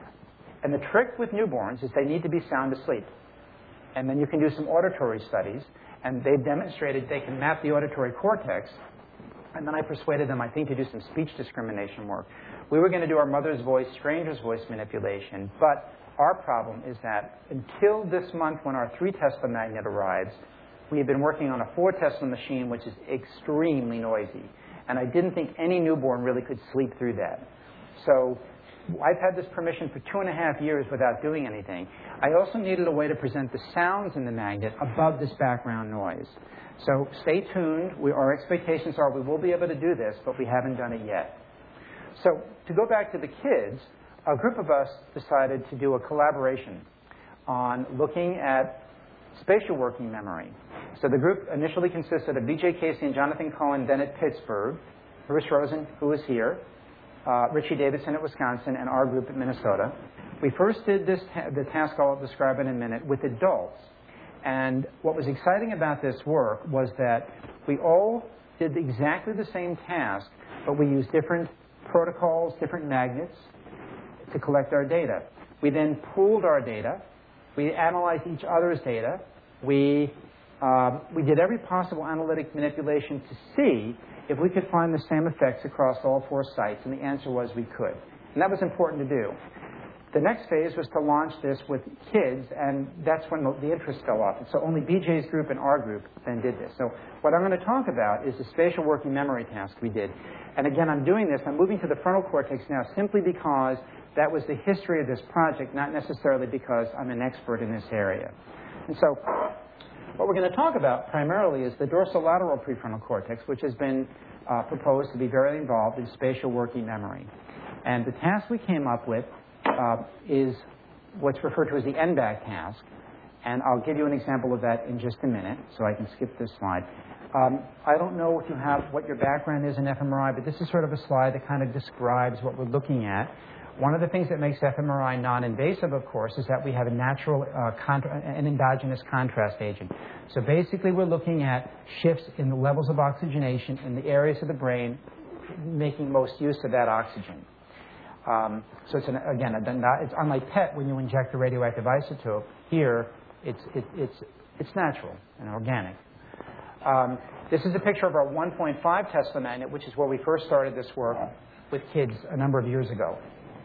And the trick with newborns is they need to be sound asleep. And then you can do some auditory studies, and they've demonstrated they can map the auditory cortex. And then I persuaded them, I think, to do some speech discrimination work. We were going to do our mother's voice, stranger's voice manipulation, but our problem is that until this month when our three Tesla magnet arrives, we have been working on a four Tesla machine, which is extremely noisy. And I didn't think any newborn really could sleep through that. So I've had this permission for two and a half years without doing anything. I also needed a way to present the sounds in the magnet above this background noise. So stay tuned. We, our expectations are we will be able to do this, but we haven't done it yet. So to go back to the kids, a group of us decided to do a collaboration on looking at spatial working memory. So the group initially consisted of B J Casey and Jonathan Cohen, then at Pittsburgh, Bruce Rosen, who was here, uh, Richie Davidson at Wisconsin, and our group at Minnesota. We first did this ta- the task I'll describe in a minute with adults. And what was exciting about this work was that we all did exactly the same task, but we used different protocols, different magnets to collect our data. We then pooled our data. We analyzed each other's data. We, um, we did every possible analytic manipulation to see if we could find the same effects across all four sites, and the answer was we could. And that was important to do. The next phase was to launch this with kids, and that's when the, the interest fell off. And so only B J's group and our group then did this. So what I'm going to talk about is the spatial working memory task we did. And again, I'm doing this, I'm moving to the frontal cortex now simply because that was the history of this project, not necessarily because I'm an expert in this area. And so what we're going to talk about primarily is the dorsolateral prefrontal cortex, which has been uh, proposed to be very involved in spatial working memory. And the task we came up with uh, is what's referred to as the N B A C task. And I'll give you an example of that in just a minute, so I can skip this slide. Um, I don't know if you have what your background is in fMRI, but this is sort of a slide that kind of describes what we're looking at. One of the things that makes fMRI non-invasive, of course, is that we have a natural, uh, contra- an endogenous contrast agent. So basically, we're looking at shifts in the levels of oxygenation in the areas of the brain making most use of that oxygen. Um, so it's, an, again, a, it's unlike P E T when you inject a radioactive isotope. Here, it's, it, it's, it's natural and organic. Um, this is a picture of our one point five Tesla magnet, which is where we first started this work with kids a number of years ago.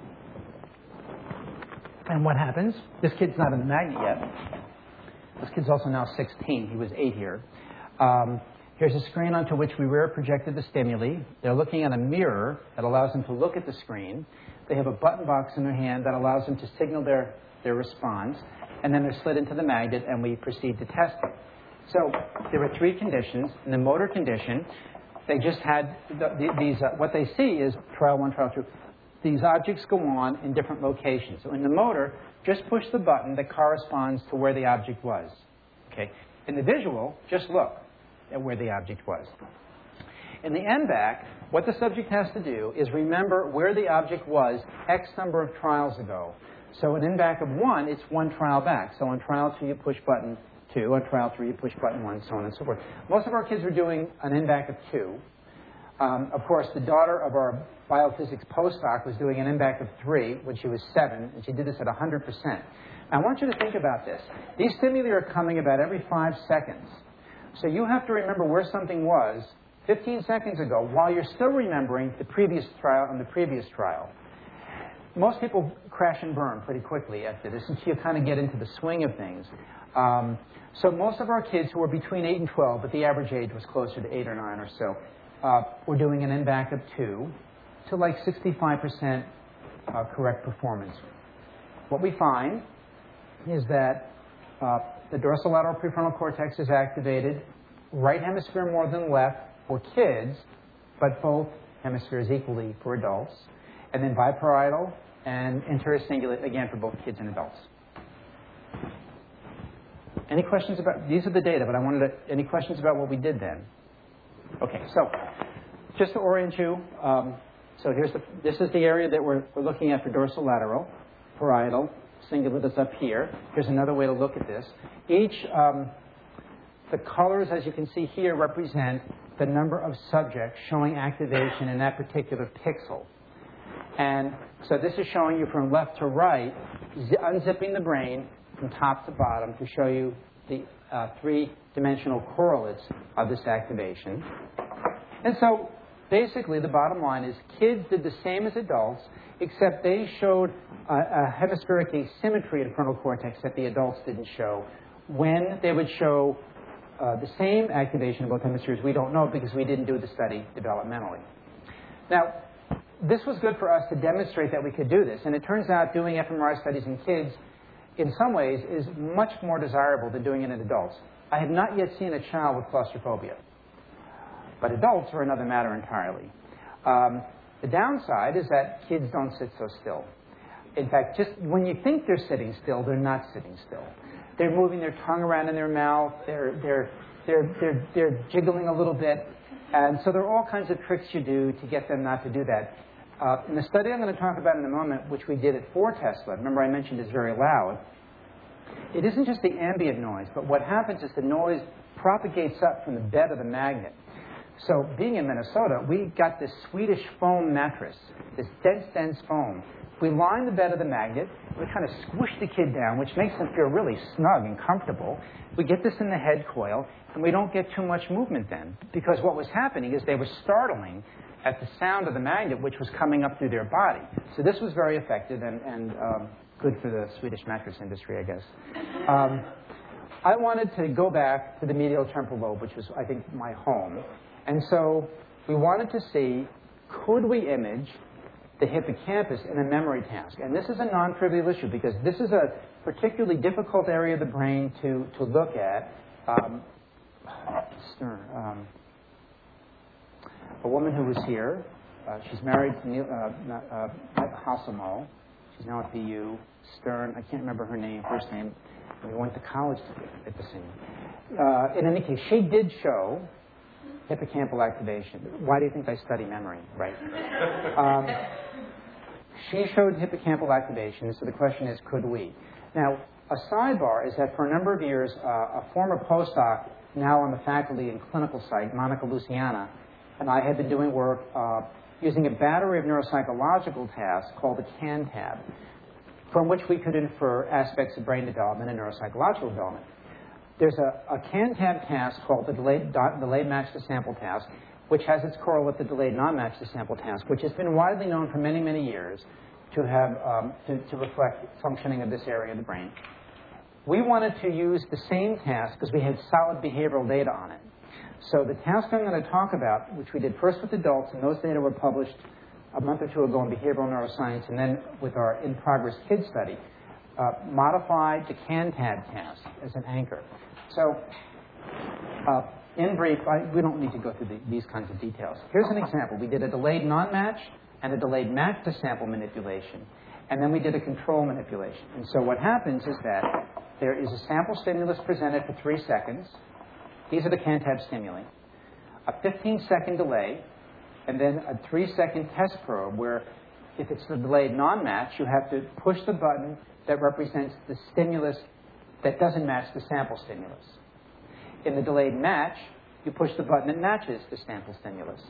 And what happens? This kid's not in the magnet yet. This kid's also now sixteen. He was eight here. Um, here's a screen onto which we rear projected the stimuli. They're looking at a mirror that allows them to look at the screen. They have a button box in their hand that allows them to signal their, their response. And then they're slid into the magnet, and we proceed to test it. So there are three conditions. In the motor condition, they just had the, the, these, uh, what they see is trial one, trial two. These objects go on in different locations. So in the motor, just push the button that corresponds to where the object was. Okay. In the visual, just look at where the object was. In the N B A C, what the subject has to do is remember where the object was X number of trials ago. So in N B A C of one, it's one trial back. So on trial two, you push button two. On trial three, you push button one, so on and so forth. Most of our kids are doing an N B A C of two. Um, of course, the daughter of our biophysics postdoc was doing an N B A C of three when she was seven, and she did this at one hundred percent. I want you to think about this. These stimuli are coming about every five seconds. So you have to remember where something was fifteen seconds ago while you're still remembering the previous trial and the previous trial. Most people crash and burn pretty quickly after this, and so you kind of get into the swing of things. Um, so most of our kids who were between eight and twelve, but the average age was closer to eight or nine or so, uh, were doing an N B A C of two to like sixty-five percent uh, correct performance. What we find is that uh, the dorsolateral prefrontal cortex is activated, right hemisphere more than left for kids, but both hemispheres equally for adults, and then biparietal and anterior cingulate, again, for both kids and adults. Any questions about, these are the data, but I wanted to, any questions about what we did then? Okay, so just to orient you, um, so here's the, this is the area that we're, we're looking at for dorsolateral, parietal, cingulate is up here. Here's another way to look at this. Each, um, the colors, as you can see here, represent the number of subjects showing activation in that particular pixel. And so this is showing you from left to right, unzipping the brain from top to bottom to show you the uh, three-dimensional correlates of this activation. And so basically the bottom line is kids did the same as adults, except they showed a, a hemispheric asymmetry in frontal cortex that the adults didn't show. When they would show uh, the same activation in both hemispheres, we don't know because we didn't do the study developmentally. Now, this was good for us to demonstrate that we could do this. And it turns out doing fMRI studies in kids, in some ways, is much more desirable than doing it in adults. I have not yet seen a child with claustrophobia. But adults are another matter entirely. Um, the downside is that kids don't sit so still. In fact, just when you think they're sitting still, they're not sitting still. They're moving their tongue around in their mouth. They're, they're, they're, they're, they're jiggling a little bit. And so there are all kinds of tricks you do to get them not to do that. Uh, in the study I'm going to talk about in a moment, which we did at four Tesla, remember I mentioned it's very loud, it isn't just the ambient noise, but what happens is the noise propagates up from the bed of the magnet. So being in Minnesota, we got this Swedish foam mattress, this dense, dense foam. We line the bed of the magnet, we kind of squish the kid down, which makes them feel really snug and comfortable. We get this in the head coil, and we don't get too much movement then, because what was happening is they were startling at the sound of the magnet, which was coming up through their body. So this was very effective and, and um, good for the Swedish mattress industry, I guess. Um, I wanted to go back to the medial temporal lobe, which was, I think, my home. And so we wanted to see, could we image the hippocampus in a memory task? And this is a non-trivial issue because this is a particularly difficult area of the brain to, to look at. Um, Stern, um, a woman who was here, uh, she's married to Neil uh, uh, Hasselmo. She's now at B U. Stern, I can't remember her name, first name. We went to college at the same. Uh, in any case, she did show hippocampal activation. Why do you think I study memory, right? Um, she showed hippocampal activation, so the question is, could we? Now, a sidebar is that for a number of years, uh, a former postdoc, now on the faculty and clinical site, Monica Luciana, and I had been doing work uh, using a battery of neuropsychological tasks called the CAN-TAB, from which we could infer aspects of brain development and neuropsychological development. There's a, a CAN-TAB task called the delayed, delayed match-to-sample task, which has its correlate, the delayed non-match-to-sample task, which has been widely known for many, many years to have um, to, to reflect functioning of this area of the brain. We wanted to use the same task because we had solid behavioral data on it. So the task I'm going to talk about, which we did first with adults, and those data were published a month or two ago in Behavioral Neuroscience, and then with our in-progress kids study, uh, modified the CAN-TAB task as an anchor. So uh, in brief, I, we don't need to go through the, these kinds of details. Here's an example. We did a delayed non-match and a delayed match-to-sample manipulation, and then we did a control manipulation. And so what happens is that there is a sample stimulus presented for three seconds. These are the CAN-TAB stimuli. A fifteen-second delay, and then a three-second test probe where if it's the delayed non-match, you have to push the button that represents the stimulus that doesn't match the sample stimulus. In the delayed match, you push the button that matches the sample stimulus.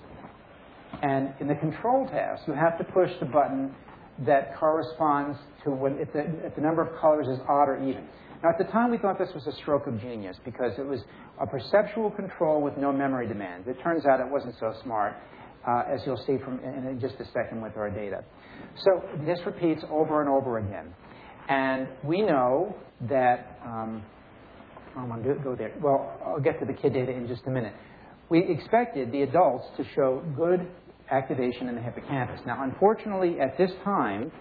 And in the control task, you have to push the button that corresponds to when, if, the, if the number of colors is odd or even. Now, at the time, we thought this was a stroke of genius because it was a perceptual control with no memory demands. It turns out it wasn't so smart, uh, as you'll see from in, in just a second with our data. So this repeats over and over again. And we know that, um, I don't want to go there. Well, I'll get to the kid data in just a minute. We expected the adults to show good activation in the hippocampus. Now, unfortunately, at this time,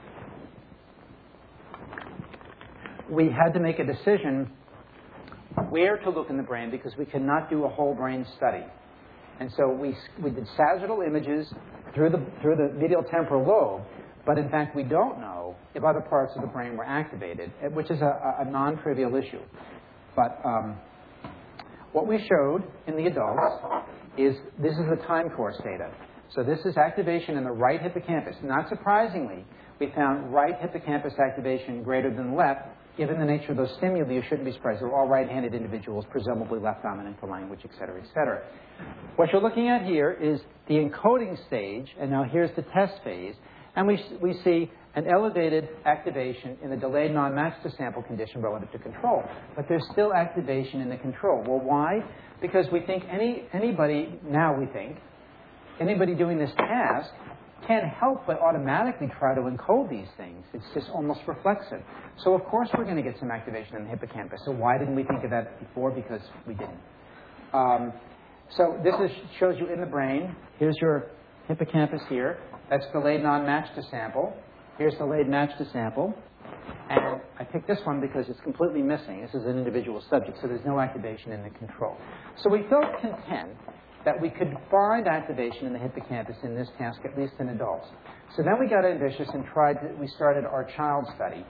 we had to make a decision where to look in the brain because we could not do a whole brain study. And so we, we did sagittal images through the, through the medial temporal lobe, but in fact we don't know if other parts of the brain were activated, which is a, a non-trivial issue. But um, what we showed in the adults is this is the time course data. So this is activation in the right hippocampus. Not surprisingly, we found right hippocampus activation greater than left. Given the nature of those stimuli, you shouldn't be surprised. They're all right-handed individuals, presumably left dominant for language, et cetera, et cetera. What you're looking at here is the encoding stage, and now here's the test phase. And we, we see an elevated activation in the delayed non-match-to-sample condition relative to control. But there's still activation in the control. Well, why? Because we think any, anybody, now we think, anybody doing this task can't help but automatically try to encode these things. It's just almost reflexive. So, of course, we're going to get some activation in the hippocampus. So why didn't we think of that before? Because we didn't. Um, so this is, shows you in the brain. Here's your hippocampus here. That's delayed non-match to sample. Here's delayed match to sample. And I picked this one because it's completely missing. This is an individual subject, so there's no activation in the control. So we felt content that we could find activation in the hippocampus in this task, at least in adults. So then we got ambitious and tried to, we started our child study.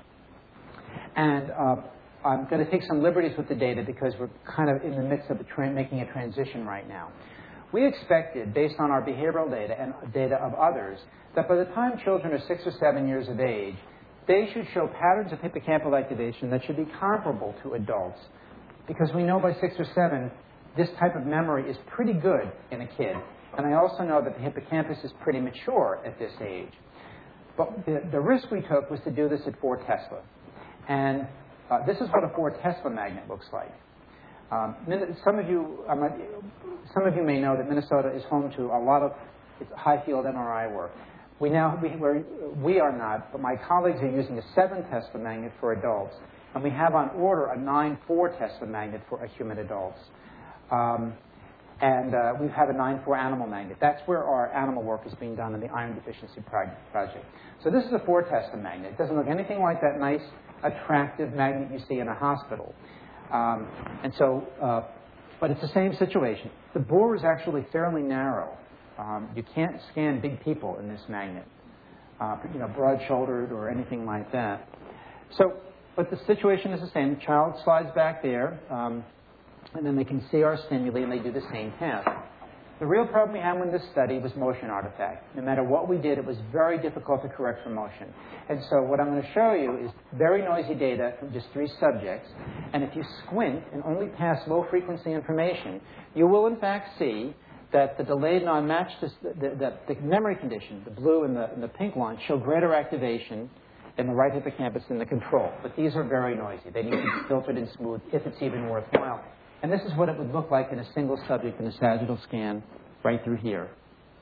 And uh, I'm going to take some liberties with the data because we're kind of in the midst of a tra- making a transition right now. We expected, based on our behavioral data and data of others, that by the time children are six or seven years of age, they should show patterns of hippocampal activation that should be comparable to adults. Because we know by six or seven, this type of memory is pretty good in a kid. And I also know that the hippocampus is pretty mature at this age. But the, the risk we took was to do this at four Tesla. And uh, this is what a four Tesla magnet looks like. Um, some of you, um, some of you may know that Minnesota is home to a lot of It's high field M R I work. We now, we, we're, we are not, but my colleagues are using a seven Tesla magnet for adults, and we have on order a nine four Tesla magnet for human adults. Um, and uh, we have a nine four animal magnet. That's where our animal work is being done in the iron deficiency project. So this is a four Tesla magnet. It doesn't look anything like that nice, attractive magnet you see in a hospital. Um, and so, uh, but it's the same situation. The bore is actually fairly narrow. Um, you can't scan big people in this magnet, uh, you know, broad-shouldered or anything like that. So, but the situation is the same. The child slides back there, um, and then they can see our stimuli, and they do the same task. The real problem we had with this study was motion artifact. No matter what we did, it was very difficult to correct for motion. And so what I'm going to show you is very noisy data from just three subjects. And if you squint and only pass low-frequency information, you will, in fact, see that the delayed non-match, the, the, the memory condition, the blue and the, and the pink line, show greater activation in the right hippocampus than the control. But these are very noisy. They need to be filtered and smooth if it's even worthwhile. And this is what it would look like in a single subject in a sagittal scan right through here.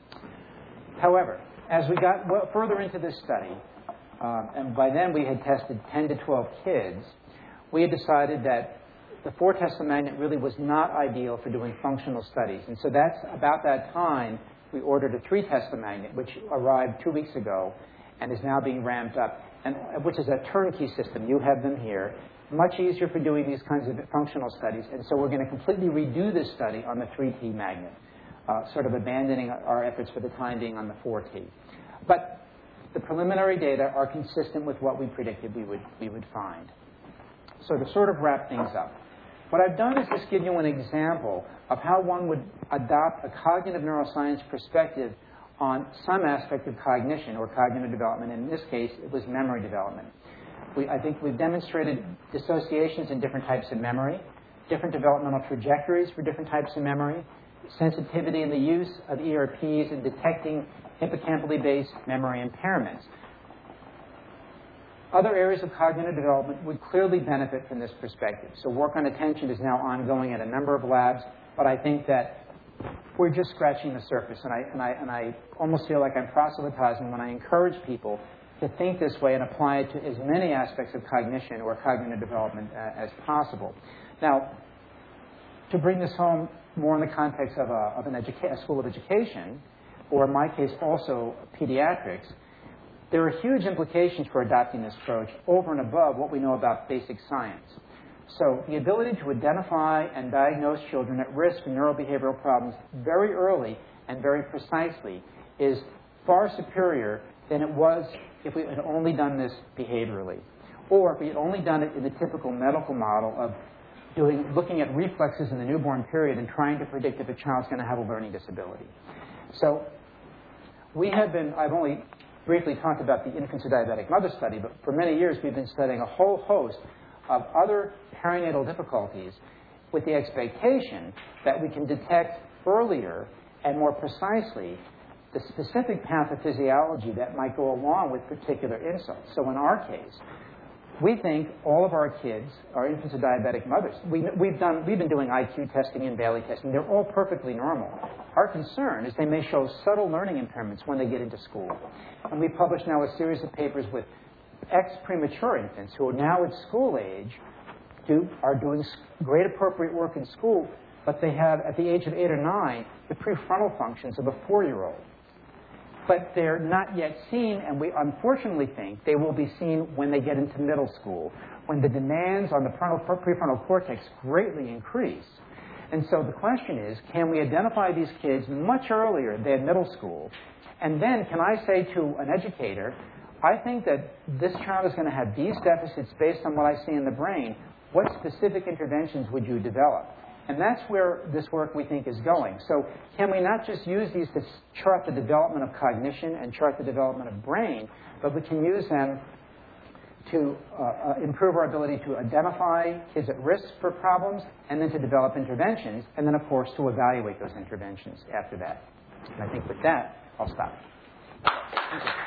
However, as we got well further into this study, um, and by then we had tested ten to twelve kids, we had decided that the four Tesla magnet really was not ideal for doing functional studies. And so that's about that time we ordered a three Tesla magnet, which arrived two weeks ago and is now being ramped up, and which is a turnkey system. You have them here. Much easier for doing these kinds of functional studies. And so we're going to completely redo this study on the three T magnet, uh, sort of abandoning our efforts for the time being on the four T. But the preliminary data are consistent with what we predicted we would, we would find. So to sort of wrap things up, what I've done is just give you an example of how one would adopt a cognitive neuroscience perspective on some aspect of cognition or cognitive development. In this case, it was memory development. We, I think we've demonstrated dissociations in different types of memory, different developmental trajectories for different types of memory, sensitivity in the use of E R Ps in detecting hippocampally based memory impairments. Other areas of cognitive development would clearly benefit from this perspective. So work on attention is now ongoing at a number of labs, but I think that we're just scratching the surface, and I, and I, and I almost feel like I'm proselytizing when I encourage people to think this way and apply it to as many aspects of cognition or cognitive development uh, as possible. Now, to bring this home more in the context of a, of an educa- a school of education, or in my case also pediatrics, there are huge implications for adopting this approach over and above what we know about basic science. So the ability to identify and diagnose children at risk for neurobehavioral problems very early and very precisely is far superior than it was if we had only done this behaviorally, or if we had only done it in the typical medical model of doing, looking at reflexes in the newborn period and trying to predict if a child's going to have a learning disability. So we have been, I've only briefly talked about the infants of diabetic mother study, but for many years we've been studying a whole host of other perinatal difficulties with the expectation that we can detect earlier and more precisely the specific pathophysiology that might go along with particular insults. So in our case, we think all of our kids are infants of diabetic mothers. We, we've, done, we've been doing I Q testing and Bailey testing. They're all perfectly normal. Our concern is they may show subtle learning impairments when they get into school. And we publish now a series of papers with ex-premature infants who are now at school age, do, are doing great appropriate work in school, but they have, at the age of eight or nine, the prefrontal functions of a four-year-old. But they're not yet seen, and we unfortunately think they will be seen when they get into middle school, when the demands on the prefrontal cortex greatly increase. And so the question is, can we identify these kids much earlier than middle school? And then can I say to an educator, I think that this child is going to have these deficits based on what I see in the brain. What specific interventions would you develop? And that's where this work, we think, is going. So can we not just use these to chart the development of cognition and chart the development of brain, but we can use them to uh, uh, improve our ability to identify kids at risk for problems and then to develop interventions, and then, of course, to evaluate those interventions after that. And I think with that, I'll stop. Thank you.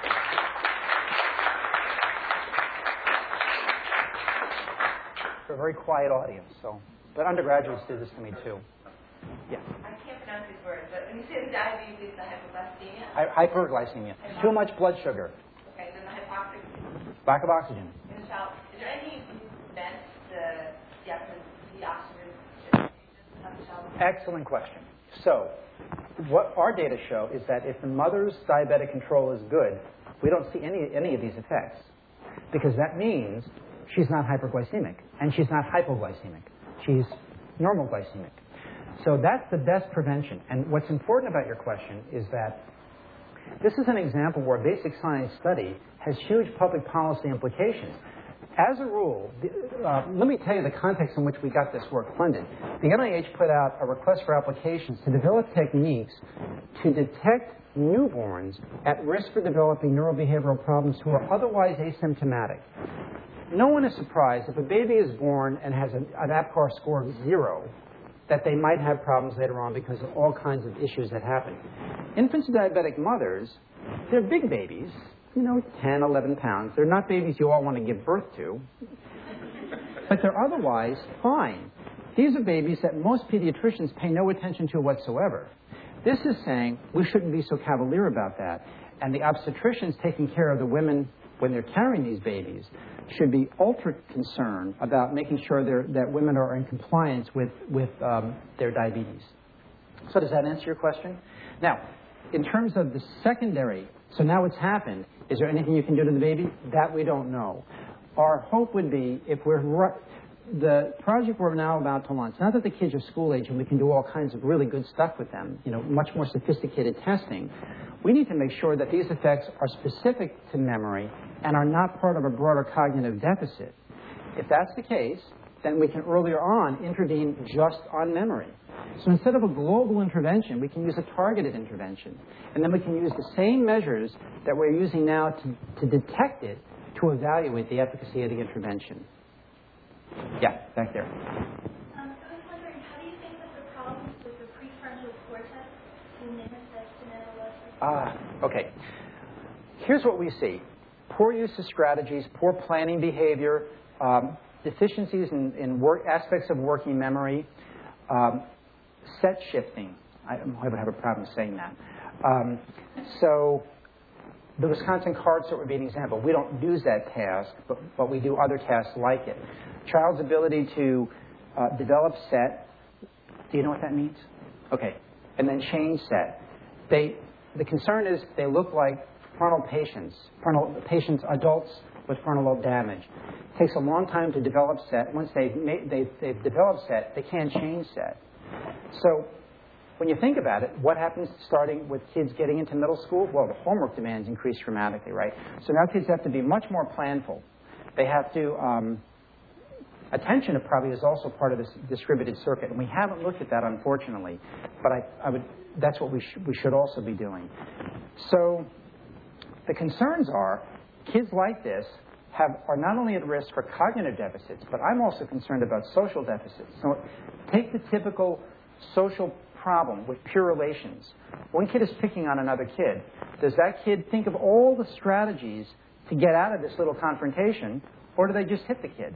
We're a very quiet audience, so. But undergraduates do this to me, too. Yeah. I can't pronounce these words, but when you say the diabetes, the hypoglycemia? Hy- hyperglycemia. Hypoxic. Too much blood sugar. Okay, then the hypoxic. Lack of oxygen. In the child, is there any prevent the, the, the oxygen of the child? Excellent question. So, what our data show is that if the mother's diabetic control is good, we don't see any, any of these effects. Because that means she's not hyperglycemic, and she's not hypoglycemic. She's normal glycemic. So that's the best prevention. And what's important about your question is that this is an example where a basic science study has huge public policy implications. As a rule, uh, let me tell you the context in which we got this work funded. The N I H put out a request for applications to develop techniques to detect newborns at risk for developing neurobehavioral problems who are otherwise asymptomatic. No one is surprised if a baby is born and has an, an APGAR score of zero, that they might have problems later on because of all kinds of issues that happen. Infants of diabetic mothers, they're big babies, you know, ten, eleven pounds. They're not babies you all want to give birth to, but they're otherwise fine. These are babies that most pediatricians pay no attention to whatsoever. This is saying we shouldn't be so cavalier about that. And the obstetricians taking care of the women when they're carrying these babies should be ultra concerned about making sure that women are in compliance with, with um, their diabetes. So does that answer your question? Now, in terms of the secondary, so now it's happened, is there anything you can do to the baby? That we don't know. Our hope would be if we're... The project we're now about to launch, now that the kids are school age and we can do all kinds of really good stuff with them, you know, much more sophisticated testing, we need to make sure that these effects are specific to memory and are not part of a broader cognitive deficit. If that's the case, then we can earlier on intervene just on memory. So instead of a global intervention, we can use a targeted intervention. And then we can use the same measures that we're using now to, to detect it to evaluate the efficacy of the intervention. Yeah, back there. Um, I was wondering, how do you think that the problems with the prefrontal cortex will manifest in adolescence? Ah, okay. Here's what we see. Poor use of strategies, poor planning behavior, um, deficiencies in, in work, aspects of working memory, um, set shifting. I, I would have a problem saying that. Um, so the Wisconsin card sort would be an example. We don't use that task, but, but we do other tasks like it. Child's ability to uh, develop set. Do you know what that means? Okay. And then change set. They, the concern is they look like frontal patients, frontal patients, adults with frontal lobe damage. It takes a long time to develop set. Once they've, made, they've, they've developed set, they can't change set. So when you think about it, what happens starting with kids getting into middle school? Well, the homework demands increase dramatically, right? So now kids have to be much more planful. They have to, um, attention probably is also part of this distributed circuit, and we haven't looked at that, unfortunately. But I, I would, that's what we, sh- we should also be doing. So the concerns are kids like this have, are not only at risk for cognitive deficits, but I'm also concerned about social deficits. So take the typical social problem with pure relations. One kid is picking on another kid. Does that kid think of all the strategies to get out of this little confrontation, or do they just hit the kid?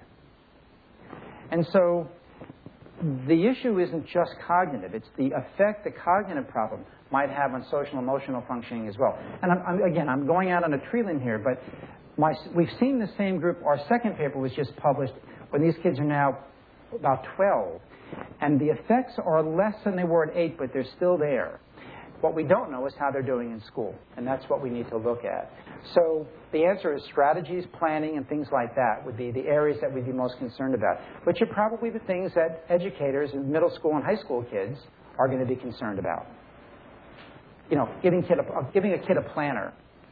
And so the issue isn't just cognitive. It's the effect the cognitive problem might have on social emotional functioning as well. And I'm, I'm, again, I'm going out on a tree limb here, but my, we've seen the same group. Our second paper was just published when these kids are now about twelve. And the effects are less than they were at eight, but they're still there. What we don't know is how they're doing in school, and that's what we need to look at. So the answer is strategies, planning, and things like that would be the areas that we'd be most concerned about, which are probably the things that educators and middle school and high school kids are going to be concerned about. You know, giving, kid a, giving a kid a planner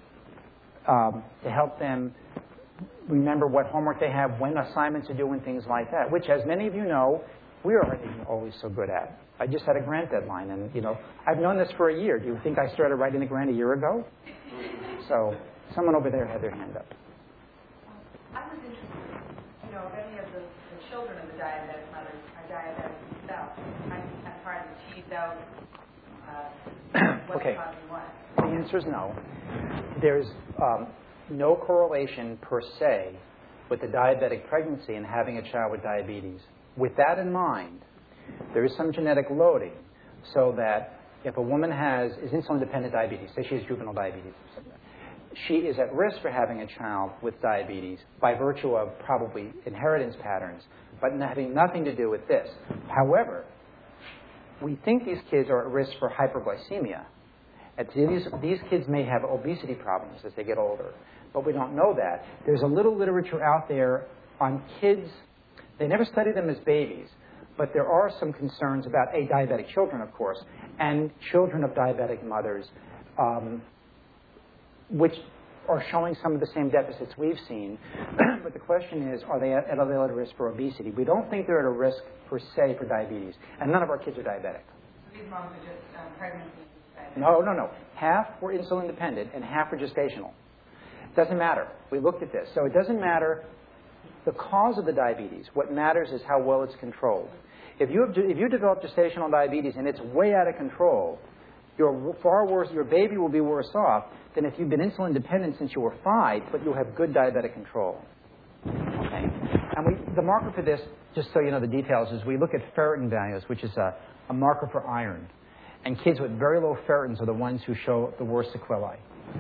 um, to help them remember what homework they have, when assignments are due, and things like that, which, as many of you know, we aren't always so good at. I just had a grant deadline, and, you know, I've known this for a year. Do you think I started writing the grant a year ago? So someone over there had their hand up. I was interested, you know, if any of the, the children of the diabetic mothers are diabetic themselves. I'm, I'm trying to tease out uh, what's Okay. causing what. The answer is no. There's um, no correlation per se with the diabetic pregnancy and having a child with diabetes. With that in mind, there is some genetic loading, so that if a woman has is insulin-dependent diabetes, say she has juvenile diabetes, she is at risk for having a child with diabetes by virtue of probably inheritance patterns, but having nothing to do with this. However, we think these kids are at risk for hyperglycemia. And these, these kids may have obesity problems as they get older, but we don't know that. There's a little literature out there on kids. They never study them as babies, but there are some concerns about, A, diabetic children, of course, and children of diabetic mothers, um, which are showing some of the same deficits we've seen. But the question is, are they at, are they at risk for obesity? We don't think they're at a risk, per se, for diabetes. And none of our kids are diabetic. These moms are just um, pregnancy. No, no, no. Half were insulin dependent and half were gestational. Doesn't matter. We looked at this. So it doesn't matter the cause of the diabetes. What matters is how well it's controlled. If you have, if you develop gestational diabetes and it's way out of control, you're far worse. Your baby will be worse off than if you've been insulin dependent since you were five, but you have good diabetic control. Okay. And we, the marker for this, just so you know the details, is we look at ferritin values, which is a, a marker for iron. And kids with very low ferritins are the ones who show the worst sequelae.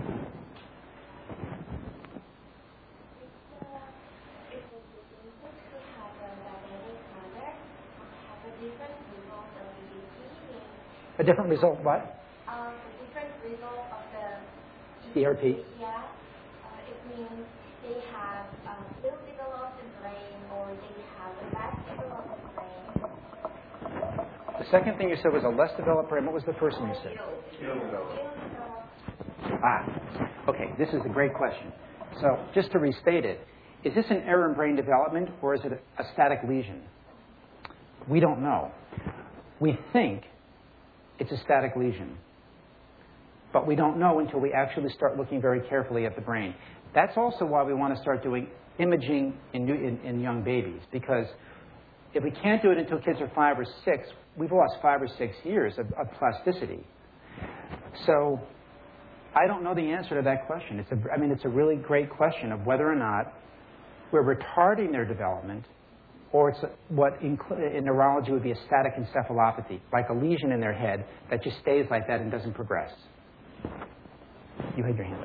A different result, what? Um, a different result of the E R P. Yeah. Uh, it means they have um, little developed brain or they have a less developed brain. The second thing you said was a less developed brain. What was the first thing you said? Ah, okay. This is a great question. So just to restate it, is this an error in brain development or is it a, a static lesion? We don't know. We think it's a static lesion, but we don't know until we actually start looking very carefully at the brain. That's also why we want to start doing imaging in, new, in, in young babies, because if we can't do it until kids are five or six, we've lost five or six years of, of plasticity. So I don't know the answer to that question. It's a, I mean, it's a really great question of whether or not we're retarding their development, or it's a, what in, in neurology would be a static encephalopathy, like a lesion in their head that just stays like that and doesn't progress. You had your hand up.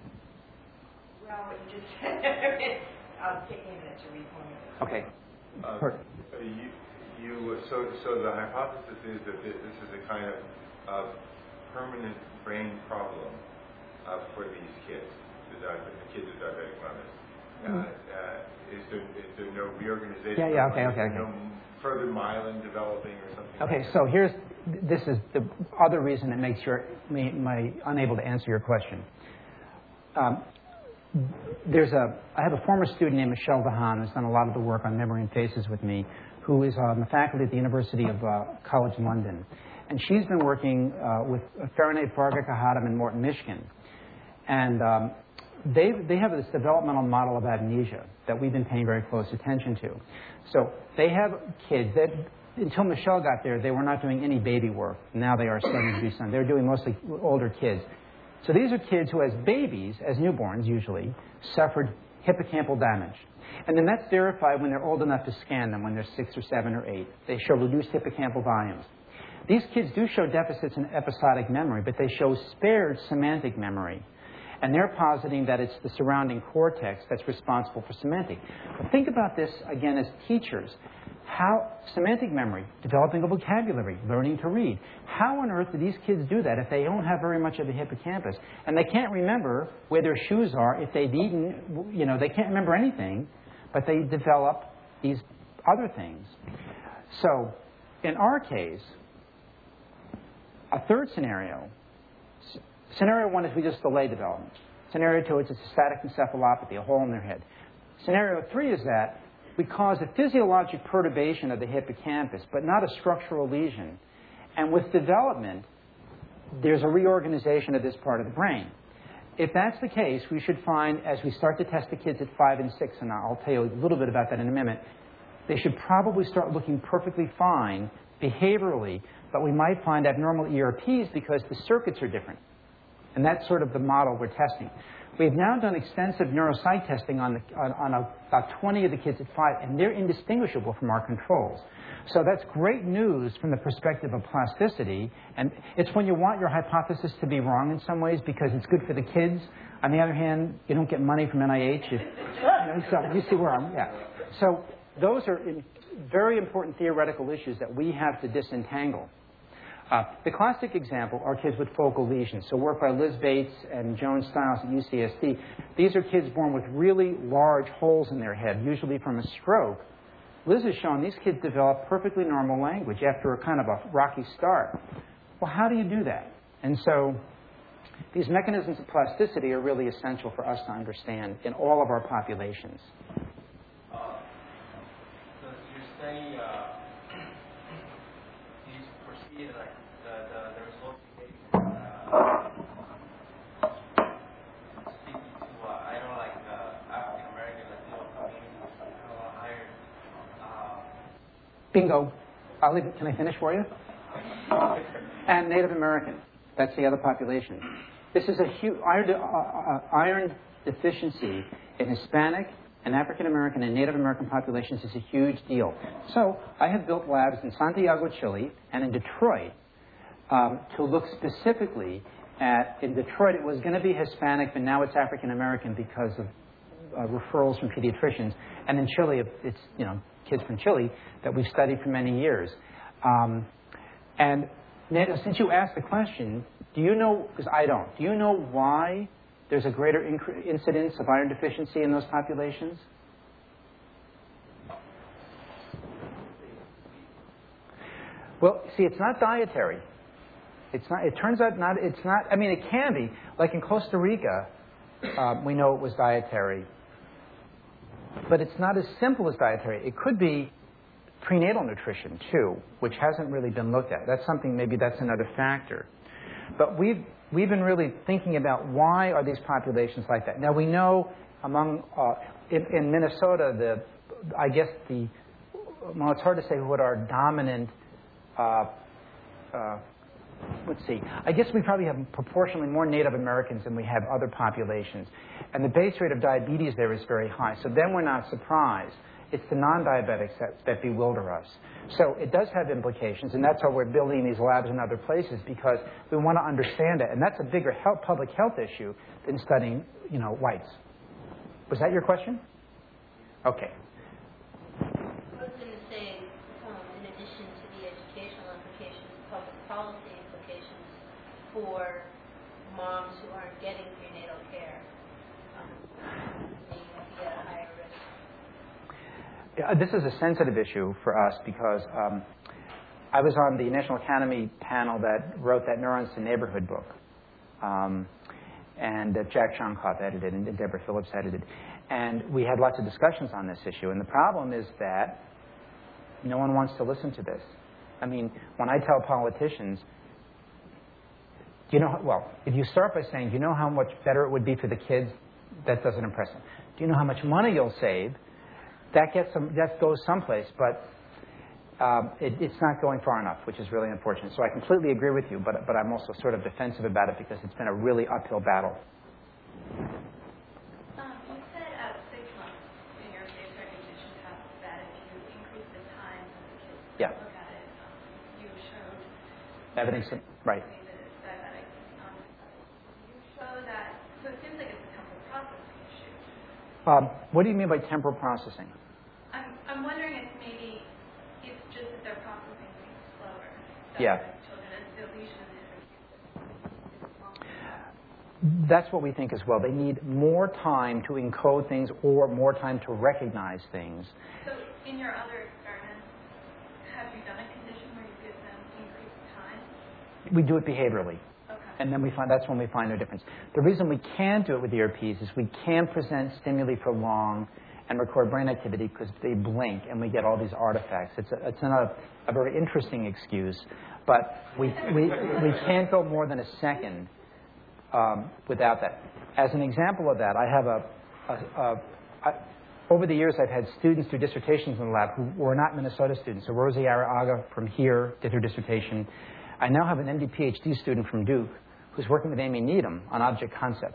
Well, you just I'll take a minute to reformulate. Okay. Uh, you, you, so, so the hypothesis is that this is a kind of uh, permanent brain problem uh, for these kids, the, di- the kids of diabetic mothers. Uh, uh, is, there, is there no reorganization? Yeah, yeah, okay, okay, okay. No further myelin developing or something? Okay, like so here's, this is the other reason that makes your, me, my unable to answer your question. Um, there's a, I have a former student named Michelle Vahan who's done a lot of the work on memory and faces with me, who is on the faculty at the University of uh, College London. And she's been working uh, with Fahrenheit, Varga Kahatam, and Morton Mishkin. And um, they, they have this developmental model of amnesia that we've been paying very close attention to. So they have kids that, until Michelle got there, they were not doing any baby work. Now they are starting to do some. They're doing mostly older kids. So these are kids who, as babies, as newborns usually, suffered hippocampal damage. And then that's verified when they're old enough to scan them, when they're six or seven or eight. They show reduced hippocampal volumes. These kids do show deficits in episodic memory, but they show spared semantic memory. And they're positing that it's the surrounding cortex that's responsible for semantic. But think about this, again, as teachers. How semantic memory, developing a vocabulary, learning to read. How on earth do these kids do that if they don't have very much of a hippocampus? And they can't remember where their shoes are if they've eaten, you know, they can't remember anything, but they develop these other things. So in our case, a third scenario, scenario one is we just delay development. Scenario two is it's a static encephalopathy, a hole in their head. Scenario three is that we cause a physiologic perturbation of the hippocampus, but not a structural lesion. And with development, there's a reorganization of this part of the brain. If that's the case, we should find, as we start to test the kids at five and six, and I'll tell you a little bit about that in a minute, they should probably start looking perfectly fine behaviorally, but we might find abnormal E R Ps because the circuits are different. And that's sort of the model we're testing. We've now done extensive neuropsych testing on, the, on, on a, about twenty of the kids at five, and they're indistinguishable from our controls. So that's great news from the perspective of plasticity. And it's when you want your hypothesis to be wrong in some ways because it's good for the kids. On the other hand, you don't get money from N I H. If, you know, so you see where I'm, yeah. So those are very important theoretical issues that we have to disentangle. Uh, the classic example are kids with focal lesions. So work by Liz Bates and Joan Stiles at U C S D. These are kids born with really large holes in their head, usually from a stroke. Liz has shown these kids develop perfectly normal language after a kind of a rocky start. Well, how do you do that? And so these mechanisms of plasticity are really essential for us to understand in all of our populations. Uh, so you say uh, you proceed like the, the, the results you get uh, speaking to uh, I don't like uh, African American Latino communities who are higher. Uh, Bingo. I'll leave it. Can I finish for you? And Native American. That's the other population. This is a huge iron, de- uh, uh, iron deficiency in Hispanic and African American and Native American populations is a huge deal. So I have built labs in Santiago, Chile, and in Detroit um, to look specifically at. In Detroit, it was going to be Hispanic, but now it's African American because of uh, referrals from pediatricians. And in Chile, it's you know kids from Chile that we've studied for many years. Um, and since you asked the question, do you know, because I don't, do you know why there's a greater inc- incidence of iron deficiency in those populations? Well, see, it's not dietary. It's not, it turns out not, it's not, I mean, it can be. Like in Costa Rica, um, we know it was dietary. But it's not as simple as dietary. It could be prenatal nutrition, too, which hasn't really been looked at. That's something, maybe that's another factor. But we've, we've been really thinking about why are these populations like that. Now, we know among, uh, in, in Minnesota, the, I guess the, well, it's hard to say what our dominant, uh, uh, let's see, I guess we probably have proportionally more Native Americans than we have other populations. And the base rate of diabetes there is very high. So then we're not surprised. It's the non-diabetics that, that bewilder us. So it does have implications, and that's why we're building these labs in other places, because we want to understand it. And that's a bigger health, public health issue than studying, you know, whites. Was that your question? Okay. I was going to say, um, in addition to the educational implications, public policy implications for moms who aren't getting prenatal care, um, may be at a higher risk. Yeah, this is a sensitive issue for us because um, I was on the National Academy panel that wrote that Neurons to Neighborhood book, um, and that Jack Shonkoff edited and Deborah Phillips edited. And we had lots of discussions on this issue. And the problem is that no one wants to listen to this. I mean, when I tell politicians, you know, well, if you start by saying, do you know how much better it would be for the kids? That doesn't impress them. Do you know how much money you'll save? That gets some, that goes someplace, but um, it, it's not going far enough, which is really unfortunate. So I completely agree with you, but but I'm also sort of defensive about it because it's been a really uphill battle. Um, you said at six months in your face recognition test that if you increase the time that the kids Yeah. look at it, um, you showed Evidence, right? that it's diabetic. Um, you show that, so it seems like it's a temporal processing issue. Um, what do you mean by temporal processing? I'm, I'm wondering if maybe it's just that they're processing things slower. Yeah. Diabetic children, and the lesion is longer. That's what we think as well. They need more time to encode things or more time to recognize things. So in your other experiments, have you done a condition where you give them increased time? We do it behaviorally. Okay. And then we find that's when we find no difference. The reason we can't do it with E R Ps is we can present stimuli for long and record brain activity because they blink and we get all these artifacts. It's a, it's not a, a very interesting excuse, but we, we, we can't go more than a second um, without that. As an example of that, I have a, a, a I, over the years I've had students do dissertations in the lab who were not Minnesota students. So Rosie Arriaga from here did her dissertation. I now have an M D PhD student from Duke who's working with Amy Needham on object concept.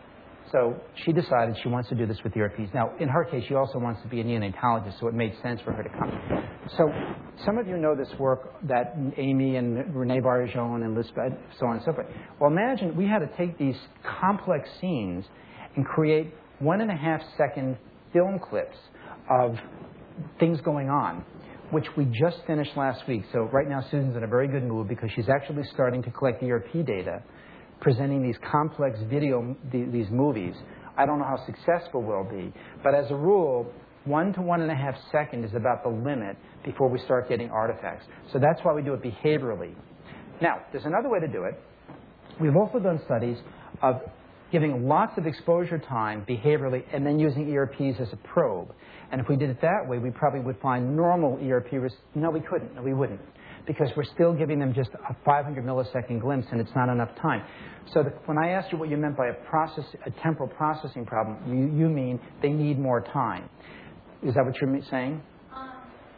So she decided she wants to do this with E R Ps. Now, in her case, she also wants to be a neonatologist, so it made sense for her to come. So some of you know this work that Amy and Renee Barjon and Lisbeth, so on and so forth. Well, imagine we had to take these complex scenes and create one and a half second film clips of things going on, which we just finished last week. So right now, Susan's in a very good mood because she's actually starting to collect E R P data, presenting these complex video, these movies. I don't know how successful we'll be, but as a rule, one to one and a half second is about the limit before we start getting artifacts. So that's why we do it behaviorally. Now, there's another way to do it. We've also done studies of giving lots of exposure time behaviorally and then using E R Ps as a probe. And if we did it that way, we probably would find normal E R P res- No, we couldn't. No, we wouldn't. Because we're still giving them just a five hundred millisecond glimpse, and it's not enough time. So the, when I asked you what you meant by a process, a temporal processing problem, you, you mean they need more time. Is that what you're saying? Um,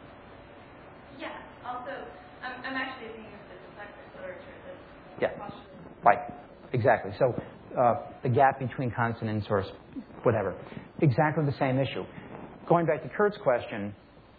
yeah. Also, I'm, I'm actually thinking of the dyslexic literature. That's Yeah. postulated. Right. Exactly. So uh, the gap between consonants or whatever. Exactly the same issue. Going back to Kurt's question,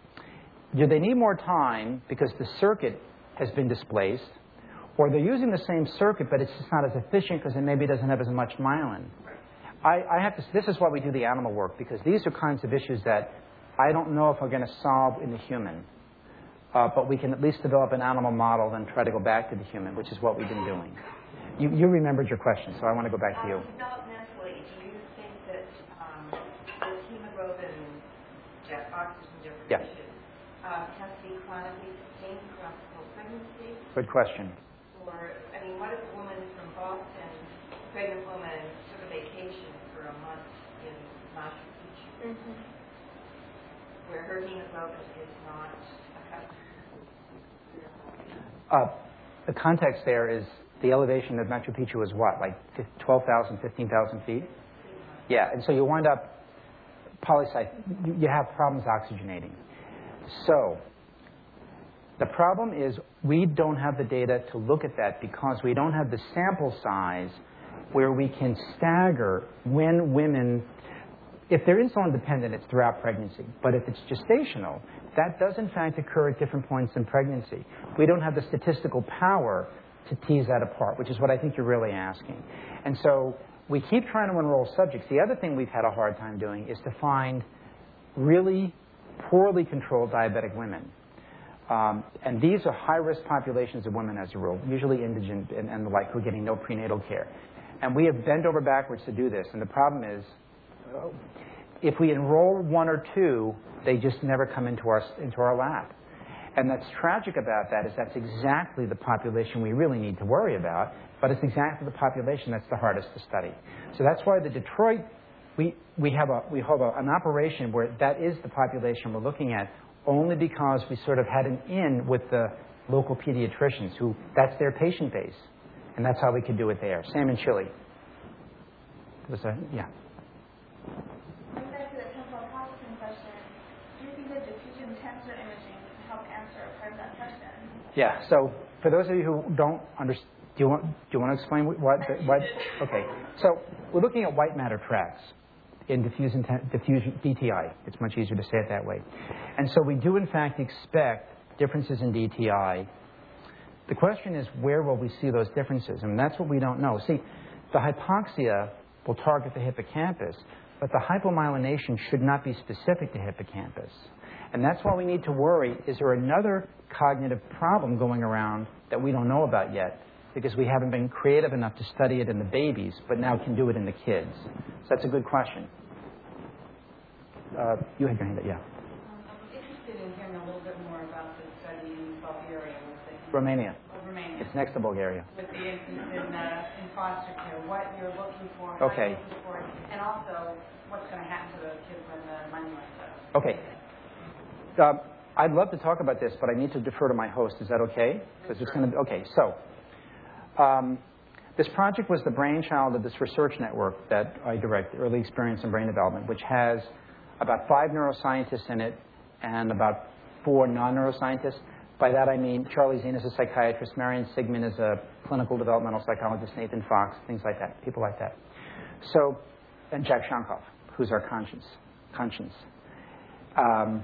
do they need more time because the circuit has been displaced, or they're using the same circuit, but it's just not as efficient because it maybe doesn't have as much myelin? I, I have to. This is why we do the animal work, because these are kinds of issues that I don't know if we're going to solve in the human, uh, but we can at least develop an animal model and try to go back to the human, which is what we've been doing. You, you remembered your question, so I want to go back to you. Um, developmentally, do you think that um, this hemoglobin jet oxygen Yeah. deprivation um, has to be chronically sustained throughout the whole pregnancy? Good question. Or, I mean, what if a woman from Boston, a pregnant woman, took a vacation for a month in Machu Picchu, Mm-hmm. where her hemoglobin is not affected? Uh, the context there is the elevation of Machu Picchu is what, like twelve thousand, fifteen thousand feet? Yeah, and so you wind up polycyth, you, you have problems oxygenating. So the problem is we don't have the data to look at that because we don't have the sample size where we can stagger when women, if they're insulin dependent, it's throughout pregnancy. But if it's gestational, that does in fact occur at different points in pregnancy. We don't have the statistical power to tease that apart, which is what I think you're really asking. And so we keep trying to enroll subjects. The other thing we've had a hard time doing is to find really poorly controlled diabetic women. Um, and these are high-risk populations of women as a rule, usually indigent and, and the like, who are getting no prenatal care. And we have bent over backwards to do this. And the problem is, uh, if we enroll one or two, they just never come into our, into our lab. And that's tragic about that is that's exactly the population we really need to worry about, but it's exactly the population that's the hardest to study. So that's why the Detroit, we, we have, a, we have a, an operation where that is the population we're looking at, only because we sort of had an in with the local pediatricians who, that's their patient base. And that's how we could do it there. Same in Chile. Was that, yeah. Going back to the temporal processing question, do you think that diffusion tensor imaging can help answer a part of that question? Yeah, so for those of you who don't understand, do you want, do you want to explain what, what, what? Okay, so we're looking at white matter tracks in diffusion, diffusion D T I. It's much easier to say it that way. And so we do, in fact, expect differences in D T I. The question is, where will we see those differences? And that's what we don't know. See, the hypoxia will target the hippocampus, but the hypomyelination should not be specific to hippocampus. And that's why we need to worry, is there another cognitive problem going around that we don't know about yet? Because we haven't been creative enough to study it in the babies, but now can do it in the kids. So that's a good question. Uh, you had your hand up, yeah. Um, I'm interested in hearing a little bit more about the study in Bulgaria with the Romania. of Romania. It's next to Bulgaria. With the infants in, uh, in foster care, what you're looking for, Okay. how you're looking for, and also what's going to happen to those kids when the money runs out. Okay. Um, I'd love to talk about this, but I need to defer to my host. Is that okay? Because it's going to be okay. So, um, this project was the brainchild of this research network that I direct, Early Experience in Brain Development, which has about five neuroscientists in it and about four non-neuroscientists. By that I mean Charlie Zane is a psychiatrist, Marion Sigmund is a clinical developmental psychologist, Nathan Fox, things like that, people like that. So, and Jack Shankoff, who's our conscience. conscience. Um,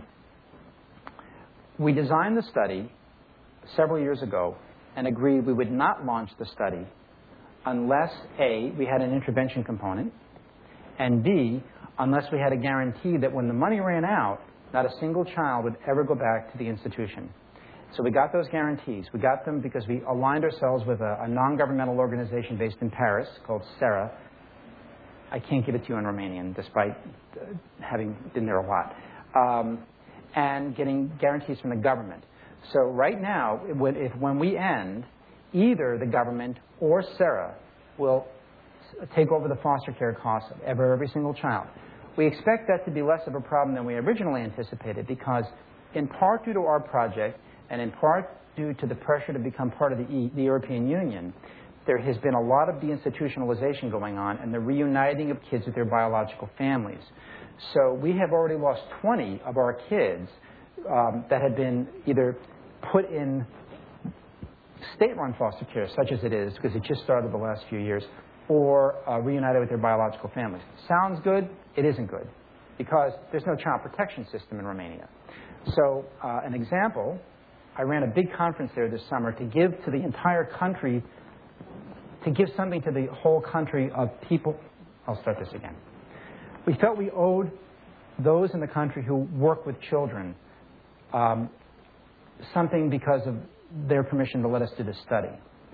we designed the study several years ago and agreed we would not launch the study unless, A, we had an intervention component, and B, unless we had a guarantee that when the money ran out, not a single child would ever go back to the institution. So we got those guarantees. We got them because we aligned ourselves with a, a non-governmental organization based in Paris called SERA. I can't give it to you in Romanian, despite uh, having been there a lot. Um, and getting guarantees from the government. So right now, when, if, when we end, either the government or SERA will take over the foster care costs of every, every single child. We expect that to be less of a problem than we originally anticipated because, in part due to our project and in part due to the pressure to become part of the, e, the European Union, there has been a lot of deinstitutionalization going on and the reuniting of kids with their biological families. So we have already lost twenty of our kids um, that had been either put in state-run foster care, such as it is, because it just started the last few years, or uh, reunited with their biological families. Sounds good? It isn't good, because there's no child protection system in Romania. So uh, an example, I ran a big conference there this summer to give to the entire country, to give something to the whole country of people. I'll start this again. We felt we owed those in the country who work with children um, something because of their permission to let us do this study.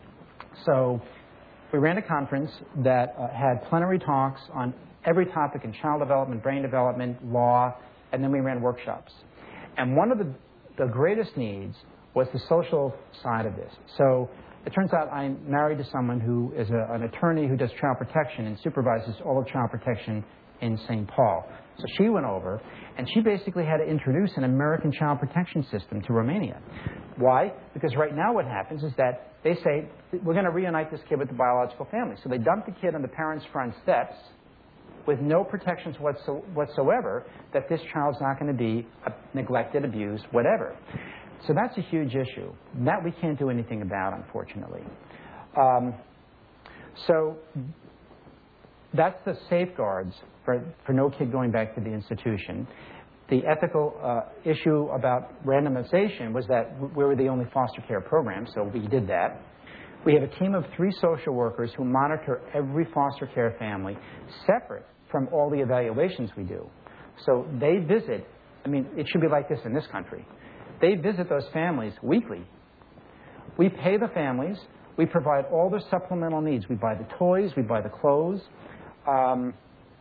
So we ran a conference that uh, had plenary talks on every topic in child development, brain development, law, and then we ran workshops. And one of the, the greatest needs was the social side of this. So it turns out I'm married to someone who is a, an attorney who does child protection and supervises all of child protection in Saint Paul. So she went over, and she basically had to introduce an American child protection system to Romania. Why? Because right now what happens is that they say, we're going to reunite this kid with the biological family. So they dump the kid on the parents' front steps with no protections whatso- whatsoever that this child's not going to be neglected, abused, whatever. So that's a huge issue. That we can't do anything about, unfortunately. Um, so that's the safeguards for, for no kid going back to the institution. The ethical uh, issue about randomization was that we were the only foster care program, so we did that. We have a team of three social workers who monitor every foster care family separate from all the evaluations we do. So they visit, I mean, it should be like this in this country. They visit those families weekly. We pay the families. We provide all their supplemental needs. We buy the toys. We buy the clothes. Um,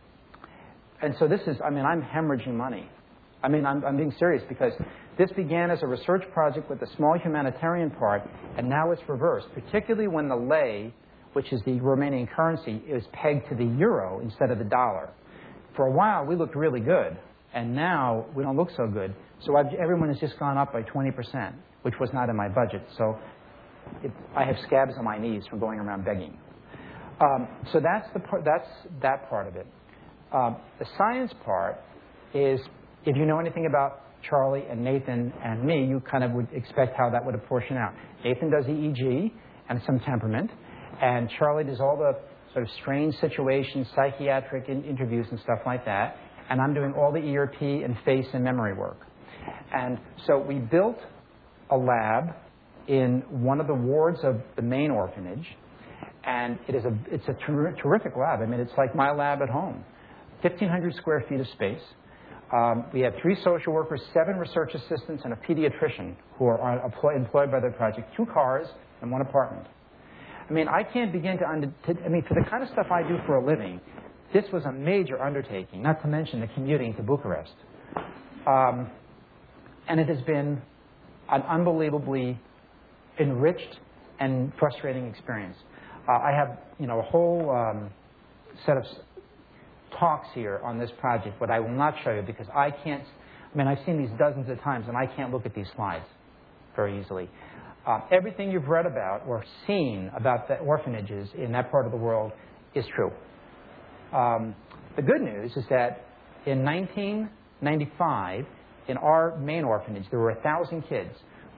and so this is, I mean, I'm hemorrhaging money. I mean, I'm, I'm being serious because this began as a research project with a small humanitarian part, and now it's reversed, particularly when the lei, which is the Romanian currency, is pegged to the euro instead of the dollar. For a while, we looked really good, and now we don't look so good. So I've, everyone has just gone up by twenty percent, which was not in my budget. So it, I have scabs on my knees from going around begging. Um, so that's, the part, that's that part of it. Um, the science part is, if you know anything about Charlie and Nathan and me, you kind of would expect how that would apportion out. Nathan does E E G and some temperament, and Charlie does all the sort of strange situations, psychiatric in- interviews and stuff like that, and I'm doing all the E R P and face and memory work. And so we built a lab in one of the wards of the main orphanage, and it is a, it's a ter- terrific lab. I mean, it's like my lab at home. fifteen hundred square feet of space. Um, we have three social workers, seven research assistants, and a pediatrician who are employ- employed by the project, two cars, and one apartment. I mean, I can't begin to, under- to, I mean, for the kind of stuff I do for a living, this was a major undertaking, not to mention the commuting to Bucharest. Um, and it has been an unbelievably enriched and frustrating experience. Uh, I have, you know, a whole um, set of talks here on this project, but I will not show you because I can't, I mean, I've seen these dozens of times and I can't look at these slides very easily. Uh, everything you've read about or seen about the orphanages in that part of the world is true. Um, the good news is that in nineteen ninety-five, in our main orphanage, there were one thousand kids.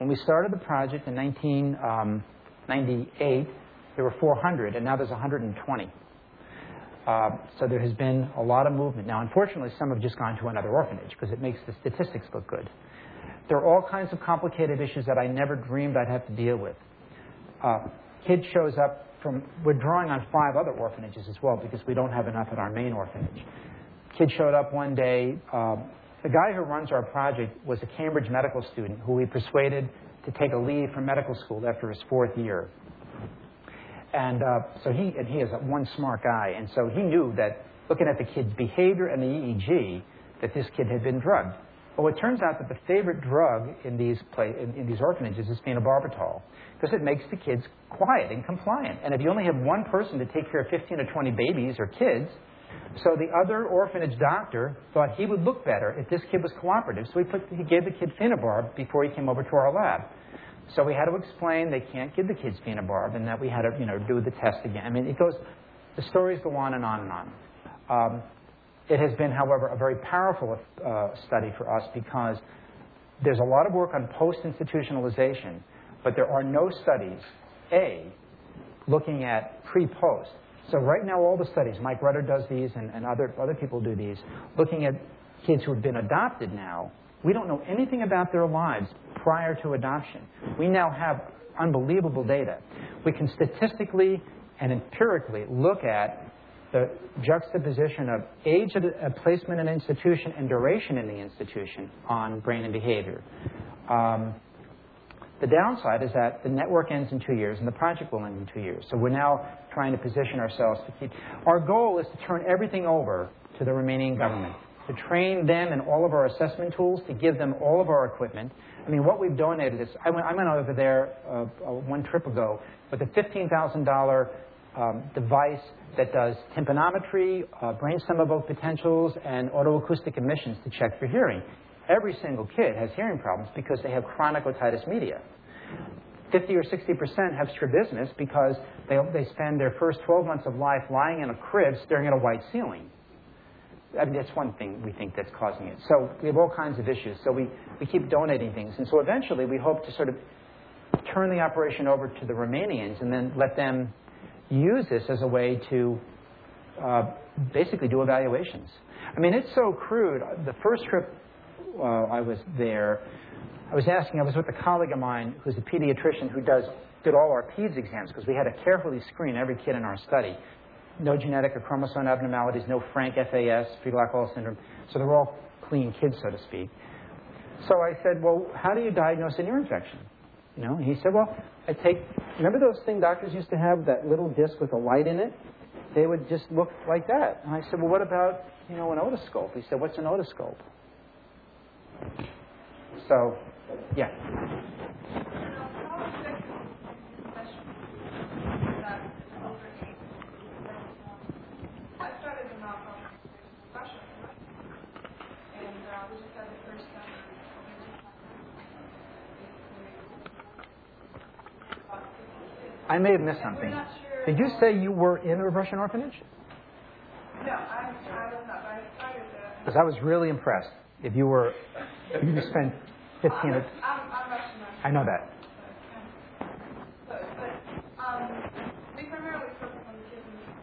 When we started the project in nineteen ninety-eight, there were four hundred, and now there's one hundred twenty. Uh, so there has been a lot of movement. Now, unfortunately, some have just gone to another orphanage because it makes the statistics look good. There are all kinds of complicated issues that I never dreamed I'd have to deal with. Uh, kid shows up from, we're drawing on five other orphanages as well because we don't have enough at our main orphanage. Kid showed up one day. Um, the guy who runs our project was a Cambridge medical student who we persuaded to take a leave from medical school after his fourth year. And uh, so he, and he is one smart guy, and so he knew that looking at the kid's behavior and the E E G, that this kid had been drugged. Well, it turns out that the favorite drug in these, play, in, in these orphanages is phenobarbital, because it makes the kids quiet and compliant. And if you only have one person to take care of fifteen or twenty babies or kids, so the other orphanage doctor thought he would look better if this kid was cooperative, so he, put, he gave the kid phenobarb before he came over to our lab. So we had to explain they can't give the kids phenobarb and that we had to, you know, do the test again. I mean, it goes, the stories go on and on and on. Um, it has been, however, a very powerful uh, study for us because there's a lot of work on post-institutionalization, but there are no studies, A, looking at pre-post. So right now, all the studies, Mike Rutter does these and, and other, other people do these, looking at kids who have been adopted now. We don't know anything about their lives prior to adoption. We now have unbelievable data. We can statistically and empirically look at the juxtaposition of age of a placement in an institution and duration in the institution on brain and behavior. Um, the downside is that the network ends in two years and the project will end in two years. So we're now trying to position ourselves to keep... Our goal is to turn everything over to the Romanian government, to train them in all of our assessment tools, to give them all of our equipment. I mean, what we've donated is, I went, I went over there uh, uh, one trip ago with a fifteen thousand dollars um, device that does tympanometry, uh, brainstem evoked potentials, and autoacoustic emissions to check for hearing. Every single kid has hearing problems because they have chronic otitis media. fifty or sixty percent have strabismus because they, they spend their first twelve months of life lying in a crib staring at a white ceiling. I mean, that's one thing we think that's causing it. So we have all kinds of issues. So we, we keep donating things. And so eventually we hope to sort of turn the operation over to the Romanians and then let them use this as a way to uh, basically do evaluations. I mean, it's so crude. The first trip uh, I was there, I was asking, I was with a colleague of mine who's a pediatrician who does did all our peds exams because we had to carefully screen every kid in our study. No genetic or chromosome abnormalities, no frank F A S, fetal alcohol syndrome. So they're all clean kids, so to speak. So I said, well, how do you diagnose an ear infection? You know, and he said, well, I take, remember those thing doctors used to have, that little disc with a light in it? They would just look like that. And I said, well, what about, you know, an otoscope? He said, what's an otoscope? So, yeah. I may have missed something. Sure. Did you say you were in a Russian orphanage? No, I, I was not, but I started the... Because I was really impressed. If you were, if you spent fifteen... I'm, I'm, I'm Russian. I know that. But, but um, we primarily focus on the kids in the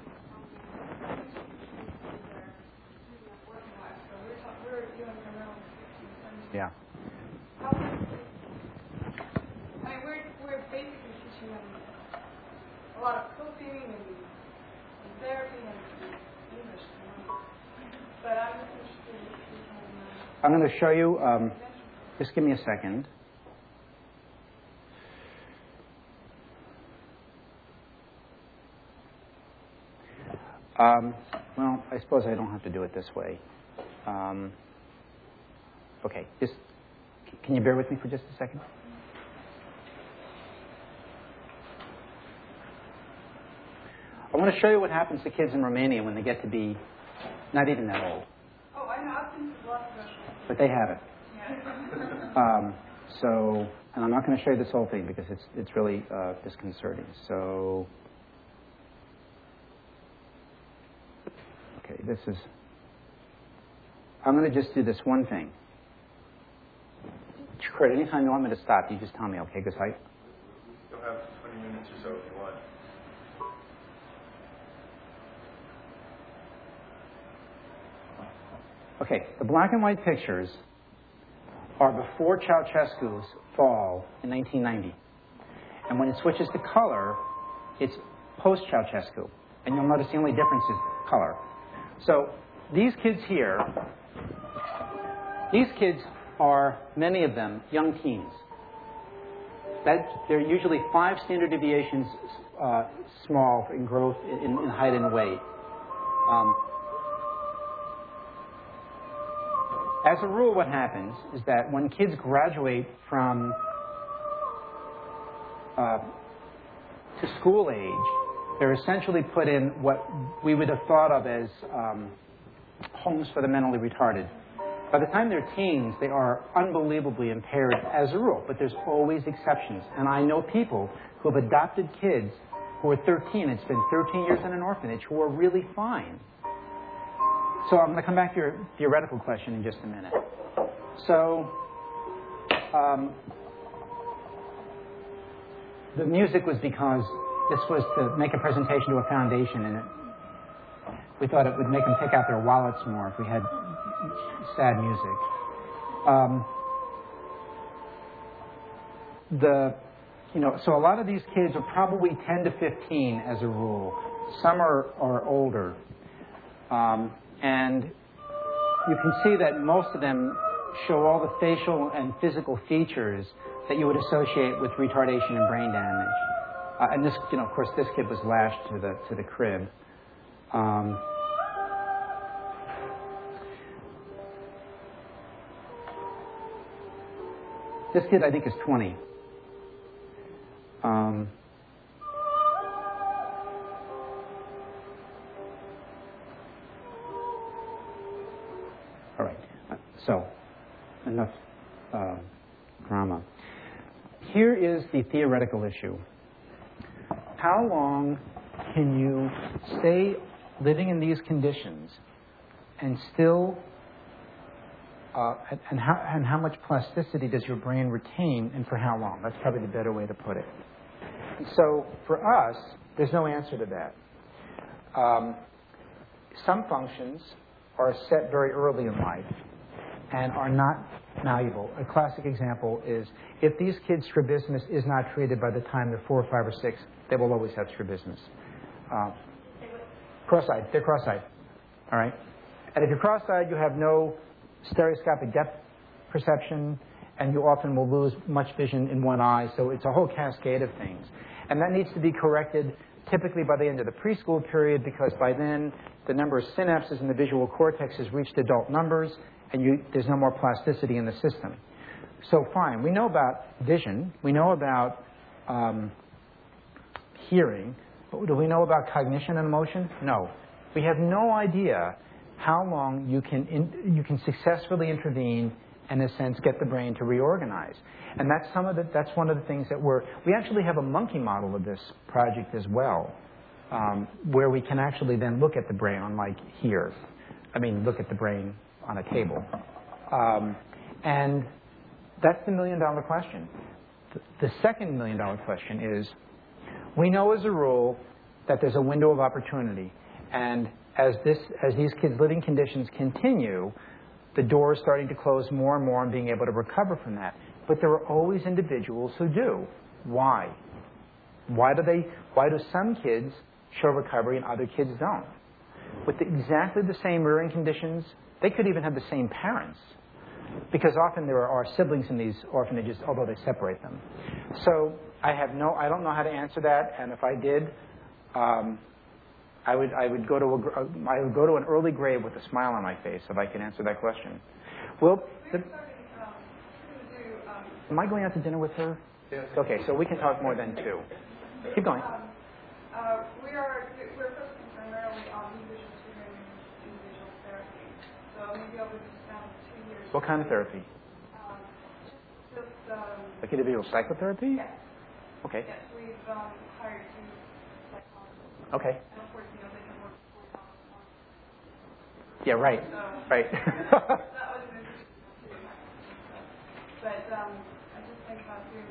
working life, so we're, talk, we're doing primarily sixteen, seventeen. Yeah. How, I mean, we're, we're basically teaching them a lot of coping and, and therapy and English. But I'm interested in teaching them. I'm going to show you, um, just give me a second. Um, well, I suppose I don't have to do it this way. Um, okay, just, can you bear with me for just a second? I want to show you what happens to kids in Romania when they get to be not even that old. Oh, I know. I've been to lots of Russian. But they haven't. Yeah. Um, so, and I'm not going to show you this whole thing because it's it's really uh, disconcerting. So, okay, this is. I'm going to just do this one thing. Kurt, anytime you want me to stop, you just tell me, okay? Because I... We still have twenty minutes or so if you want. Okay, the black and white pictures are before Ceausescu's fall in nineteen ninety. And when it switches to color, it's post-Ceausescu. And you'll notice the only difference is color. So these kids here, these kids are, many of them, young teens. That, they're usually five standard deviations uh, small in growth, in, in height and weight. Um, as a rule, what happens is that when kids graduate from uh, to school age, they're essentially put in what we would have thought of as um, homes for the mentally retarded. By the time they're teens, they are unbelievably impaired as a rule, but there's always exceptions. And I know people who have adopted kids who are thirteen, it's been thirteen years in an orphanage, who are really fine. So I'm going to come back to your theoretical question in just a minute. So um, the music was because this was to make a presentation to a foundation, and it, we thought it would make them take out their wallets more if we had sad music. Um, the, you know, so a lot of these kids are probably ten to fifteen as a rule. Some are, are older. Um, and you can see that most of them show all the facial and physical features that you would associate with retardation and brain damage. Uh, and this, you know, of course, this kid was lashed to the, to the crib. Um, This kid, I think, is twenty. Um, all right. So, enough uh, drama. Here is the theoretical issue. How long can you stay living in these conditions and still Uh, and, and, how, and how much plasticity does your brain retain, and for how long? That's probably the better way to put it. And so for us, there's no answer to that. Um, some functions are set very early in life and are not malleable. A classic example is if these kids' strabismus is not treated by the time they're four, five, or six, they will always have strabismus. Uh, cross-eyed. They're cross-eyed. All right? And if you're cross-eyed, you have no stereoscopic depth perception, and you often will lose much vision in one eye, so it's a whole cascade of things. And that needs to be corrected typically by the end of the preschool period, because by then the number of synapses in the visual cortex has reached adult numbers, and you, there's no more plasticity in the system. So fine, we know about vision, we know about um, hearing, but do we know about cognition and emotion? No. We have no idea how long you can in, you can successfully intervene and, in a sense, get the brain to reorganize. And that's some of the, that's one of the things that we're, we actually have a monkey model of this project as well, um, where we can actually then look at the brain, unlike here. I mean, look at the brain on a table. Um, and that's the million-dollar question. The, the second million-dollar question is, we know as a rule that there's a window of opportunity, and As, this, as these kids' living conditions continue, the door is starting to close more and more and being able to recover from that. But there are always individuals who do. Why? Why do, they, why do some kids show recovery and other kids don't? With the, exactly the same rearing conditions, they could even have the same parents. Because often there are siblings in these orphanages, although they separate them. So I have no, I don't know how to answer that, and if I did, um, I would I would go to a, I would go to an early grave with a smile on my face if I could answer that question. Well, the, am I going out to dinner with her? Yes. Okay, so we can talk more than two. Keep going. Um, uh, we are we're focusing primarily on individuals who are in individual therapy. So maybe over the span of two years. What kind of therapy? Um, just just um. Like individual psychotherapy? Yes. Okay. Yes, we've um, hired two psychologists. Okay. And of course, you know, they can work full time. Yeah, right. So, Right. that was an interesting too. But um, I just think about here,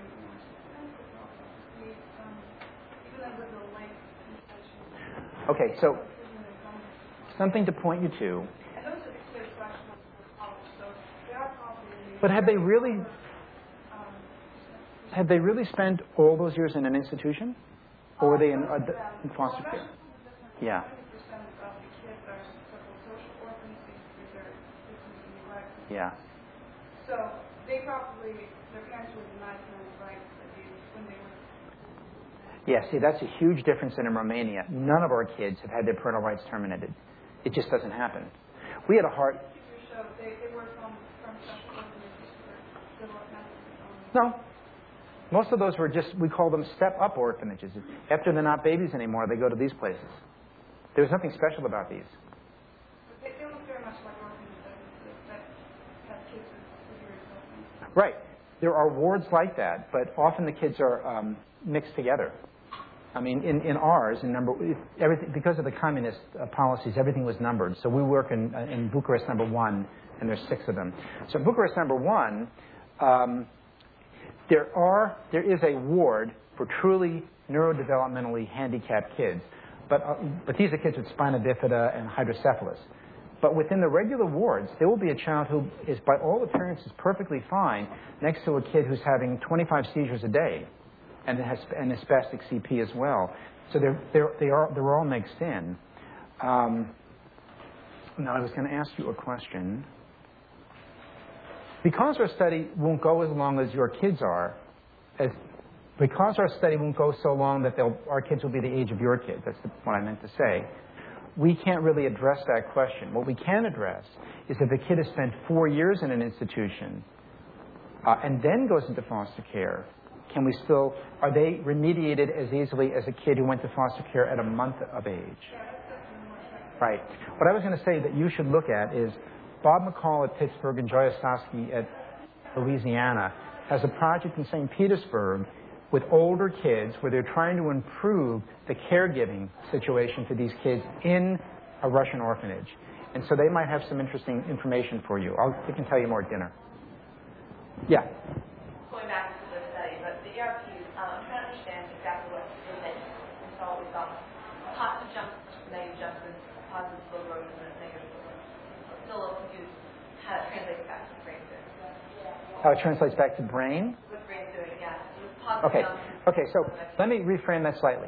um, even under the late inflation. Okay, so something to point you to. And those are the kids who actually went to college, so they are probably. But have they really, Um, have they really spent all those years in an institution? Or were they in, uh, in foster care? Yeah. seventy percent of the kids are so-called social orphans because they're victims of neglect. Yeah. So they probably, their parents were denied them rights when they were. Yeah, see, that's a huge difference in Romania. None of our kids have had their parental rights terminated. It just doesn't happen. We had a hard... Show they, they were from, from social orphanages for developmental. No. Most of those were just, we call them step-up orphanages. After they're not babies anymore, they go to these places. There was nothing special about these. They, they look very much like orphanages that, that have kids with severe developmental. Right. There are wards like that, but often the kids are um, mixed together. I mean, in, in ours, in number, everything, because of the communist uh, policies, everything was numbered. So we work in, uh, in Bucharest number one, and there's six of them. So in Bucharest number one, um, there are there is a ward for truly neurodevelopmentally handicapped kids, but uh, but these are kids with spina bifida and hydrocephalus. But within the regular wards, there will be a child who is, by all appearances, perfectly fine next to a kid who's having twenty-five seizures a day, and has and a spastic C P as well. So they're they're they are they're all mixed in. Um, now I was going to ask you a question. Because our study won't go as long as your kids are, as because our study won't go so long that they'll, our kids will be the age of your kids. That's the, what I meant to say. We can't really address that question. What we can address is if a kid has spent four years in an institution uh, and then goes into foster care, can we still, are they remediated as easily as a kid who went to foster care at a month of age? Right. What I was going to say that you should look at is Bob McCall at Pittsburgh and Joy Ostosky at Louisiana has a project in Saint Petersburg with older kids where they're trying to improve the caregiving situation for these kids in a Russian orphanage. And so they might have some interesting information for you. I'll, we can tell you more at dinner. Yeah? Going back to the study, but the E R Ps, um, I'm trying to understand exactly what it is that we saw. We saw positive jumps, negative jumps, and positive slow growth, and then negative slow growth. I'm still a little confused how it translates back to brain doing. How it translates back to brain? What brain doing, yeah. It was positive Okay. jumps. Okay, so let me reframe that slightly.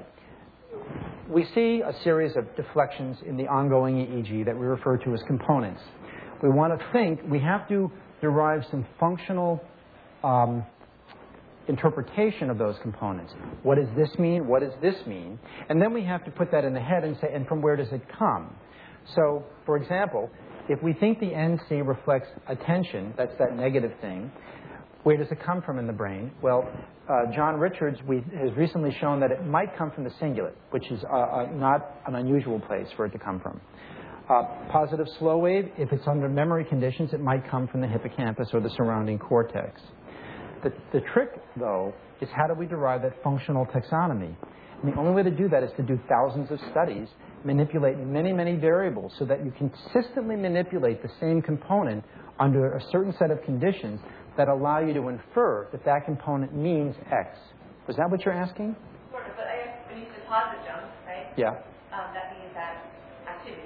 We see a series of deflections in the ongoing E E G that we refer to as components. We want to think, we have to derive some functional um, interpretation of those components. What does this mean? What does this mean? And then we have to put that in the head and say, and from where does it come? So, for example, if we think the N C reflects attention, that's that negative thing, where does it come from in the brain? Well, uh, John Richards we, has recently shown that it might come from the cingulate, which is uh, uh, not an unusual place for it to come from. Uh, positive slow wave, if it's under memory conditions, it might come from the hippocampus or the surrounding cortex. The, the trick, though, is how do we derive that functional taxonomy? And the only way to do that is to do thousands of studies, manipulate many, many variables so that you consistently manipulate the same component under a certain set of conditions that allow you to infer that that component means X. Was that what you're asking? Sort of, but I guess when you said positive jumps, right? Yeah. Um, that means that activity.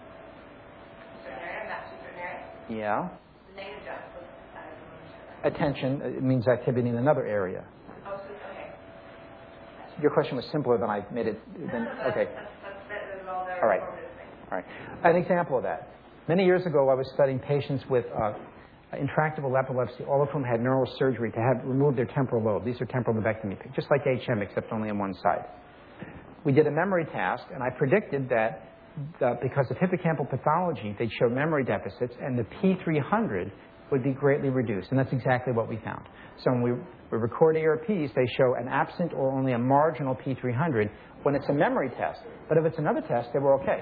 A certain area, not to a certain area. Yeah. The negative jumps was uh, Attention, it means activity in another area. oh, so, okay. Your question was simpler than I made it. Than, No, no, no, okay. That's, that's, that's, that's all very All right. informative things. All right. An example of that. Many years ago, I was studying patients with uh, intractable epilepsy, all of whom had neurosurgery to have removed their temporal lobe. These are temporal lobectomy, just like H M, except only on one side. We did a memory task, and I predicted that uh, because of hippocampal pathology, they'd show memory deficits, and the P three hundred would be greatly reduced, and that's exactly what we found. So when we, we record E R Ps, they show an absent or only a marginal P three hundred when it's a memory test. But if it's another test, they were okay.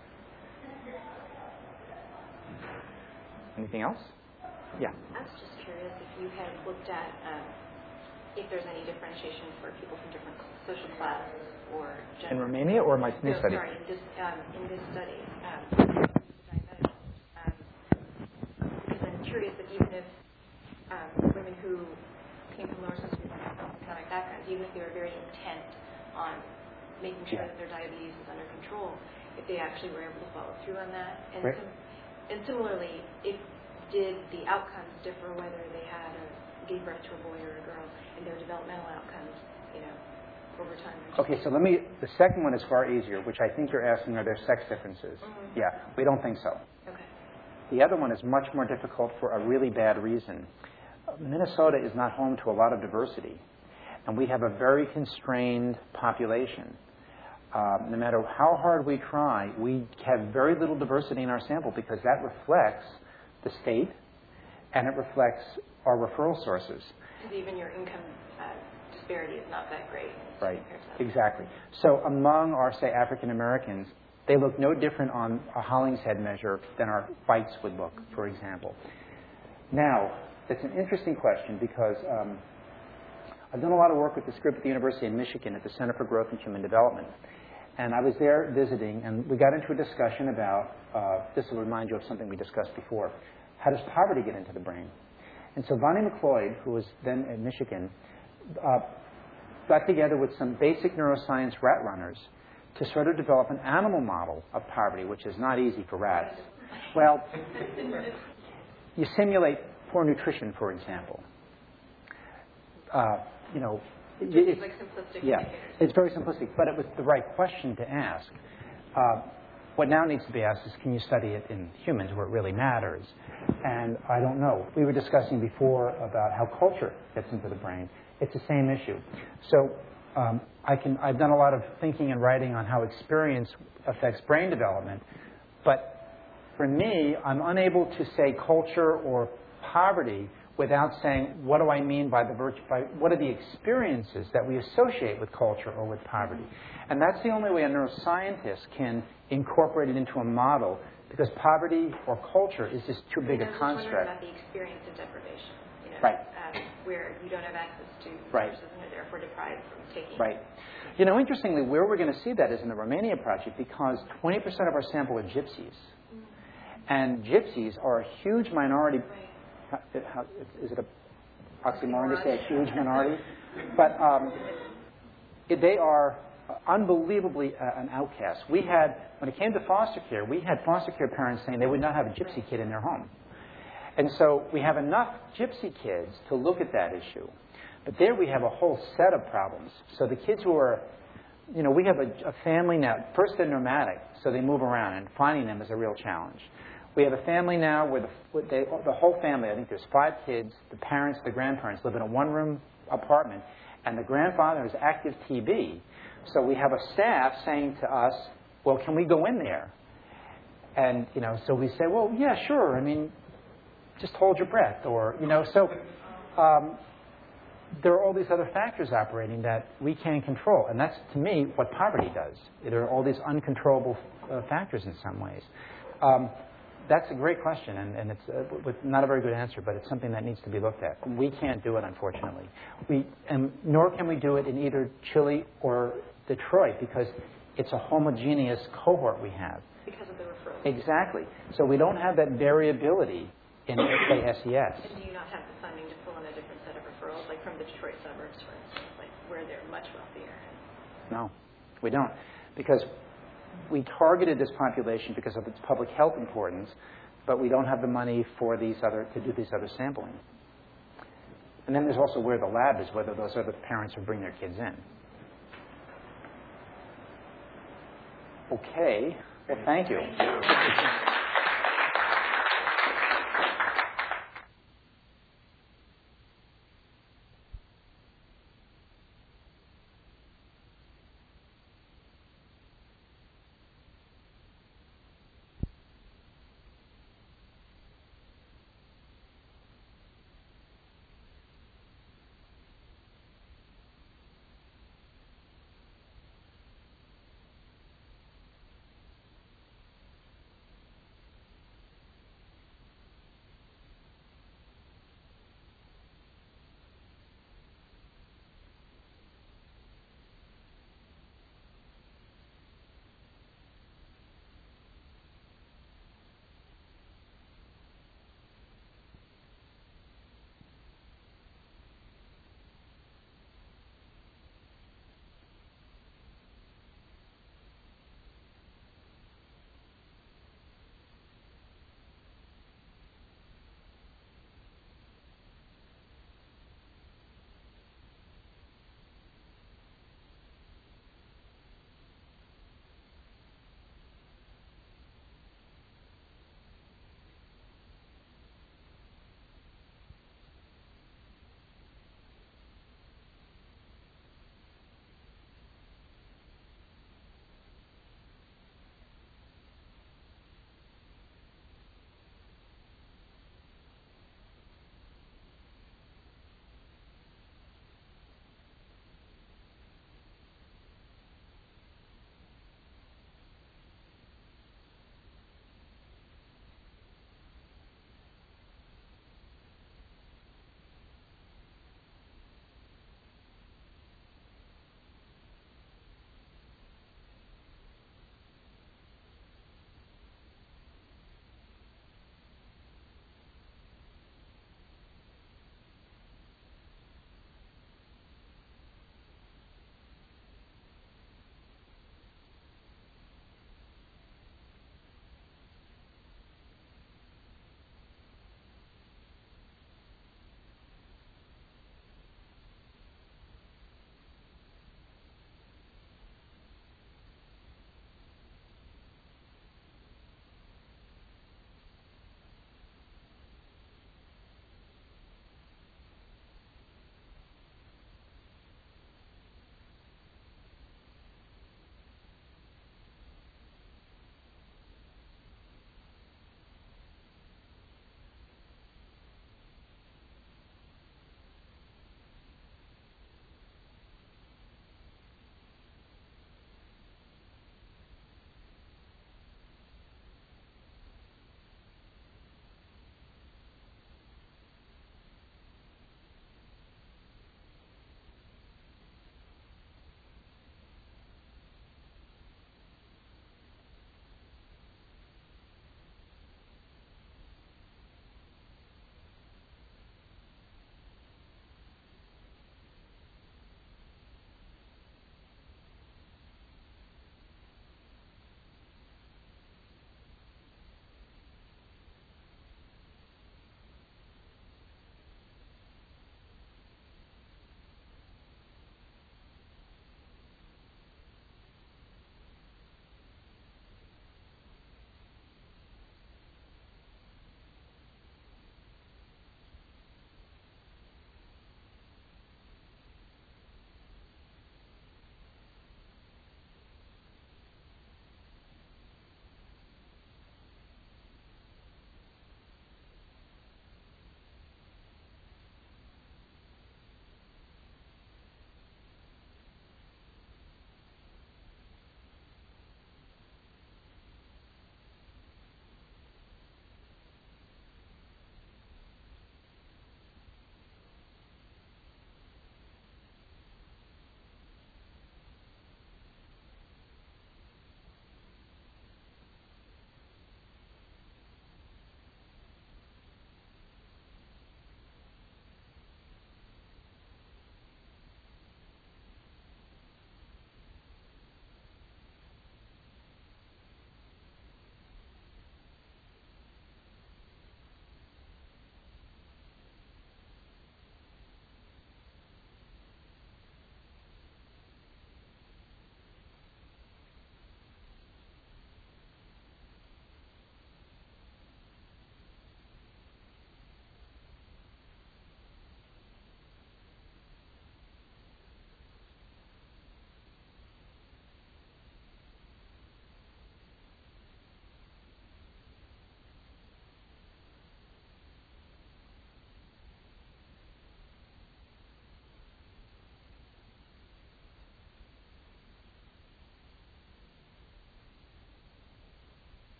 Anything else? Yeah. I was just curious if you had looked at um, if there's any differentiation for people from different social classes or gender. In Romania or my new no, study? sorry, in this, um, in this study. Um, diabetic, um, because I'm curious that even if um, women women who came from lower socioeconomic backgrounds, even if they were very intent on making sure Yeah. that their diabetes is under control, if they actually were able to follow through on that. And, Right. sim- and similarly, if did the outcomes differ whether they had a, gave birth to a boy or a girl, and their developmental outcomes, you know, over time? Okay, so let me, the second one is far easier, which I think you're asking, are there sex differences? Mm-hmm. Yeah, we don't think so. Okay. The other one is much more difficult for a really bad reason. Minnesota is not home to a lot of diversity, and we have a very constrained population. Uh, no matter how hard we try, we have very little diversity in our sample because that reflects the state and it reflects our referral sources. Because even your income uh, disparity is not that great. Right, exactly. So among our, say, African Americans, they look no different on a Hollingshead measure than our whites would look, for example. Now, it's an interesting question because um, I've done a lot of work with this group at the University of Michigan at the Center for Growth and Human Development. And I was there visiting, and we got into a discussion about, uh, this will remind you of something we discussed before, how does poverty get into the brain? And so Bonnie McLeod, who was then at Michigan, uh, got together with some basic neuroscience rat runners to sort of develop an animal model of poverty, which is not easy for rats. Well, you simulate poor nutrition, for example. Uh, you know, It's it's, like simplistic yeah, indicators. it's very simplistic, but it was the right question to ask. Uh, what now needs to be asked is, can you study it in humans where it really matters? And I don't know. We were discussing before about how culture gets into the brain. It's the same issue. So um, I can, I've done a lot of thinking and writing on how experience affects brain development, but for me, I'm unable to say culture or poverty without saying, what do I mean by the virtue, by what are the experiences that we associate with culture or with poverty? And that's the only way a neuroscientist can incorporate it into a model, because poverty or culture is just too big a I was just construct. wondering about the experience of deprivation, you know, Right. um, where you don't have access to Right. resources and are therefore deprived from taking. Right. You know, interestingly, where we're going to see that is in the Romania project, because twenty percent of our sample are gypsies. And gypsies are a huge minority. How, how, is it a oxymoron to say a huge minority? But um, it, they are unbelievably uh, an outcast. We had, when it came to foster care, we had foster care parents saying they would not have a gypsy kid in their home. And so we have enough gypsy kids to look at that issue. But there we have a whole set of problems. So the kids who are, you know, we have a, a family now. First they're nomadic, so they move around, and finding them is a real challenge. We have a family now where the, where they, the whole family, I think there's five kids, the parents, the grandparents live in a one-room apartment, and the grandfather has active T B. So we have a staff saying to us, well, can we go in there? And, you know, so we say, well, yeah, sure. I mean, just hold your breath. Or, you know, so um, there are all these other factors operating that we can't control. And that's, to me, what poverty does. There are all these uncontrollable uh, factors in some ways. Um, That's a great question, and, and it's uh, with not a very good answer, but it's something that needs to be looked at. We can't do it, unfortunately. We, and nor can we do it in either Chile or Detroit, because it's a homogeneous cohort we have. Because of the referrals. Exactly. So we don't have that variability in, say, S E S. And do you not have the funding to pull in a different set of referrals, like from the Detroit suburbs, for instance, like where they're much wealthier? No, we don't. Because we targeted this population because of its public health importance, but we don't have the money for these other to do this other sampling. And then there's also where the lab is, whether those other parents would bring their kids in. Okay. Well, thank you.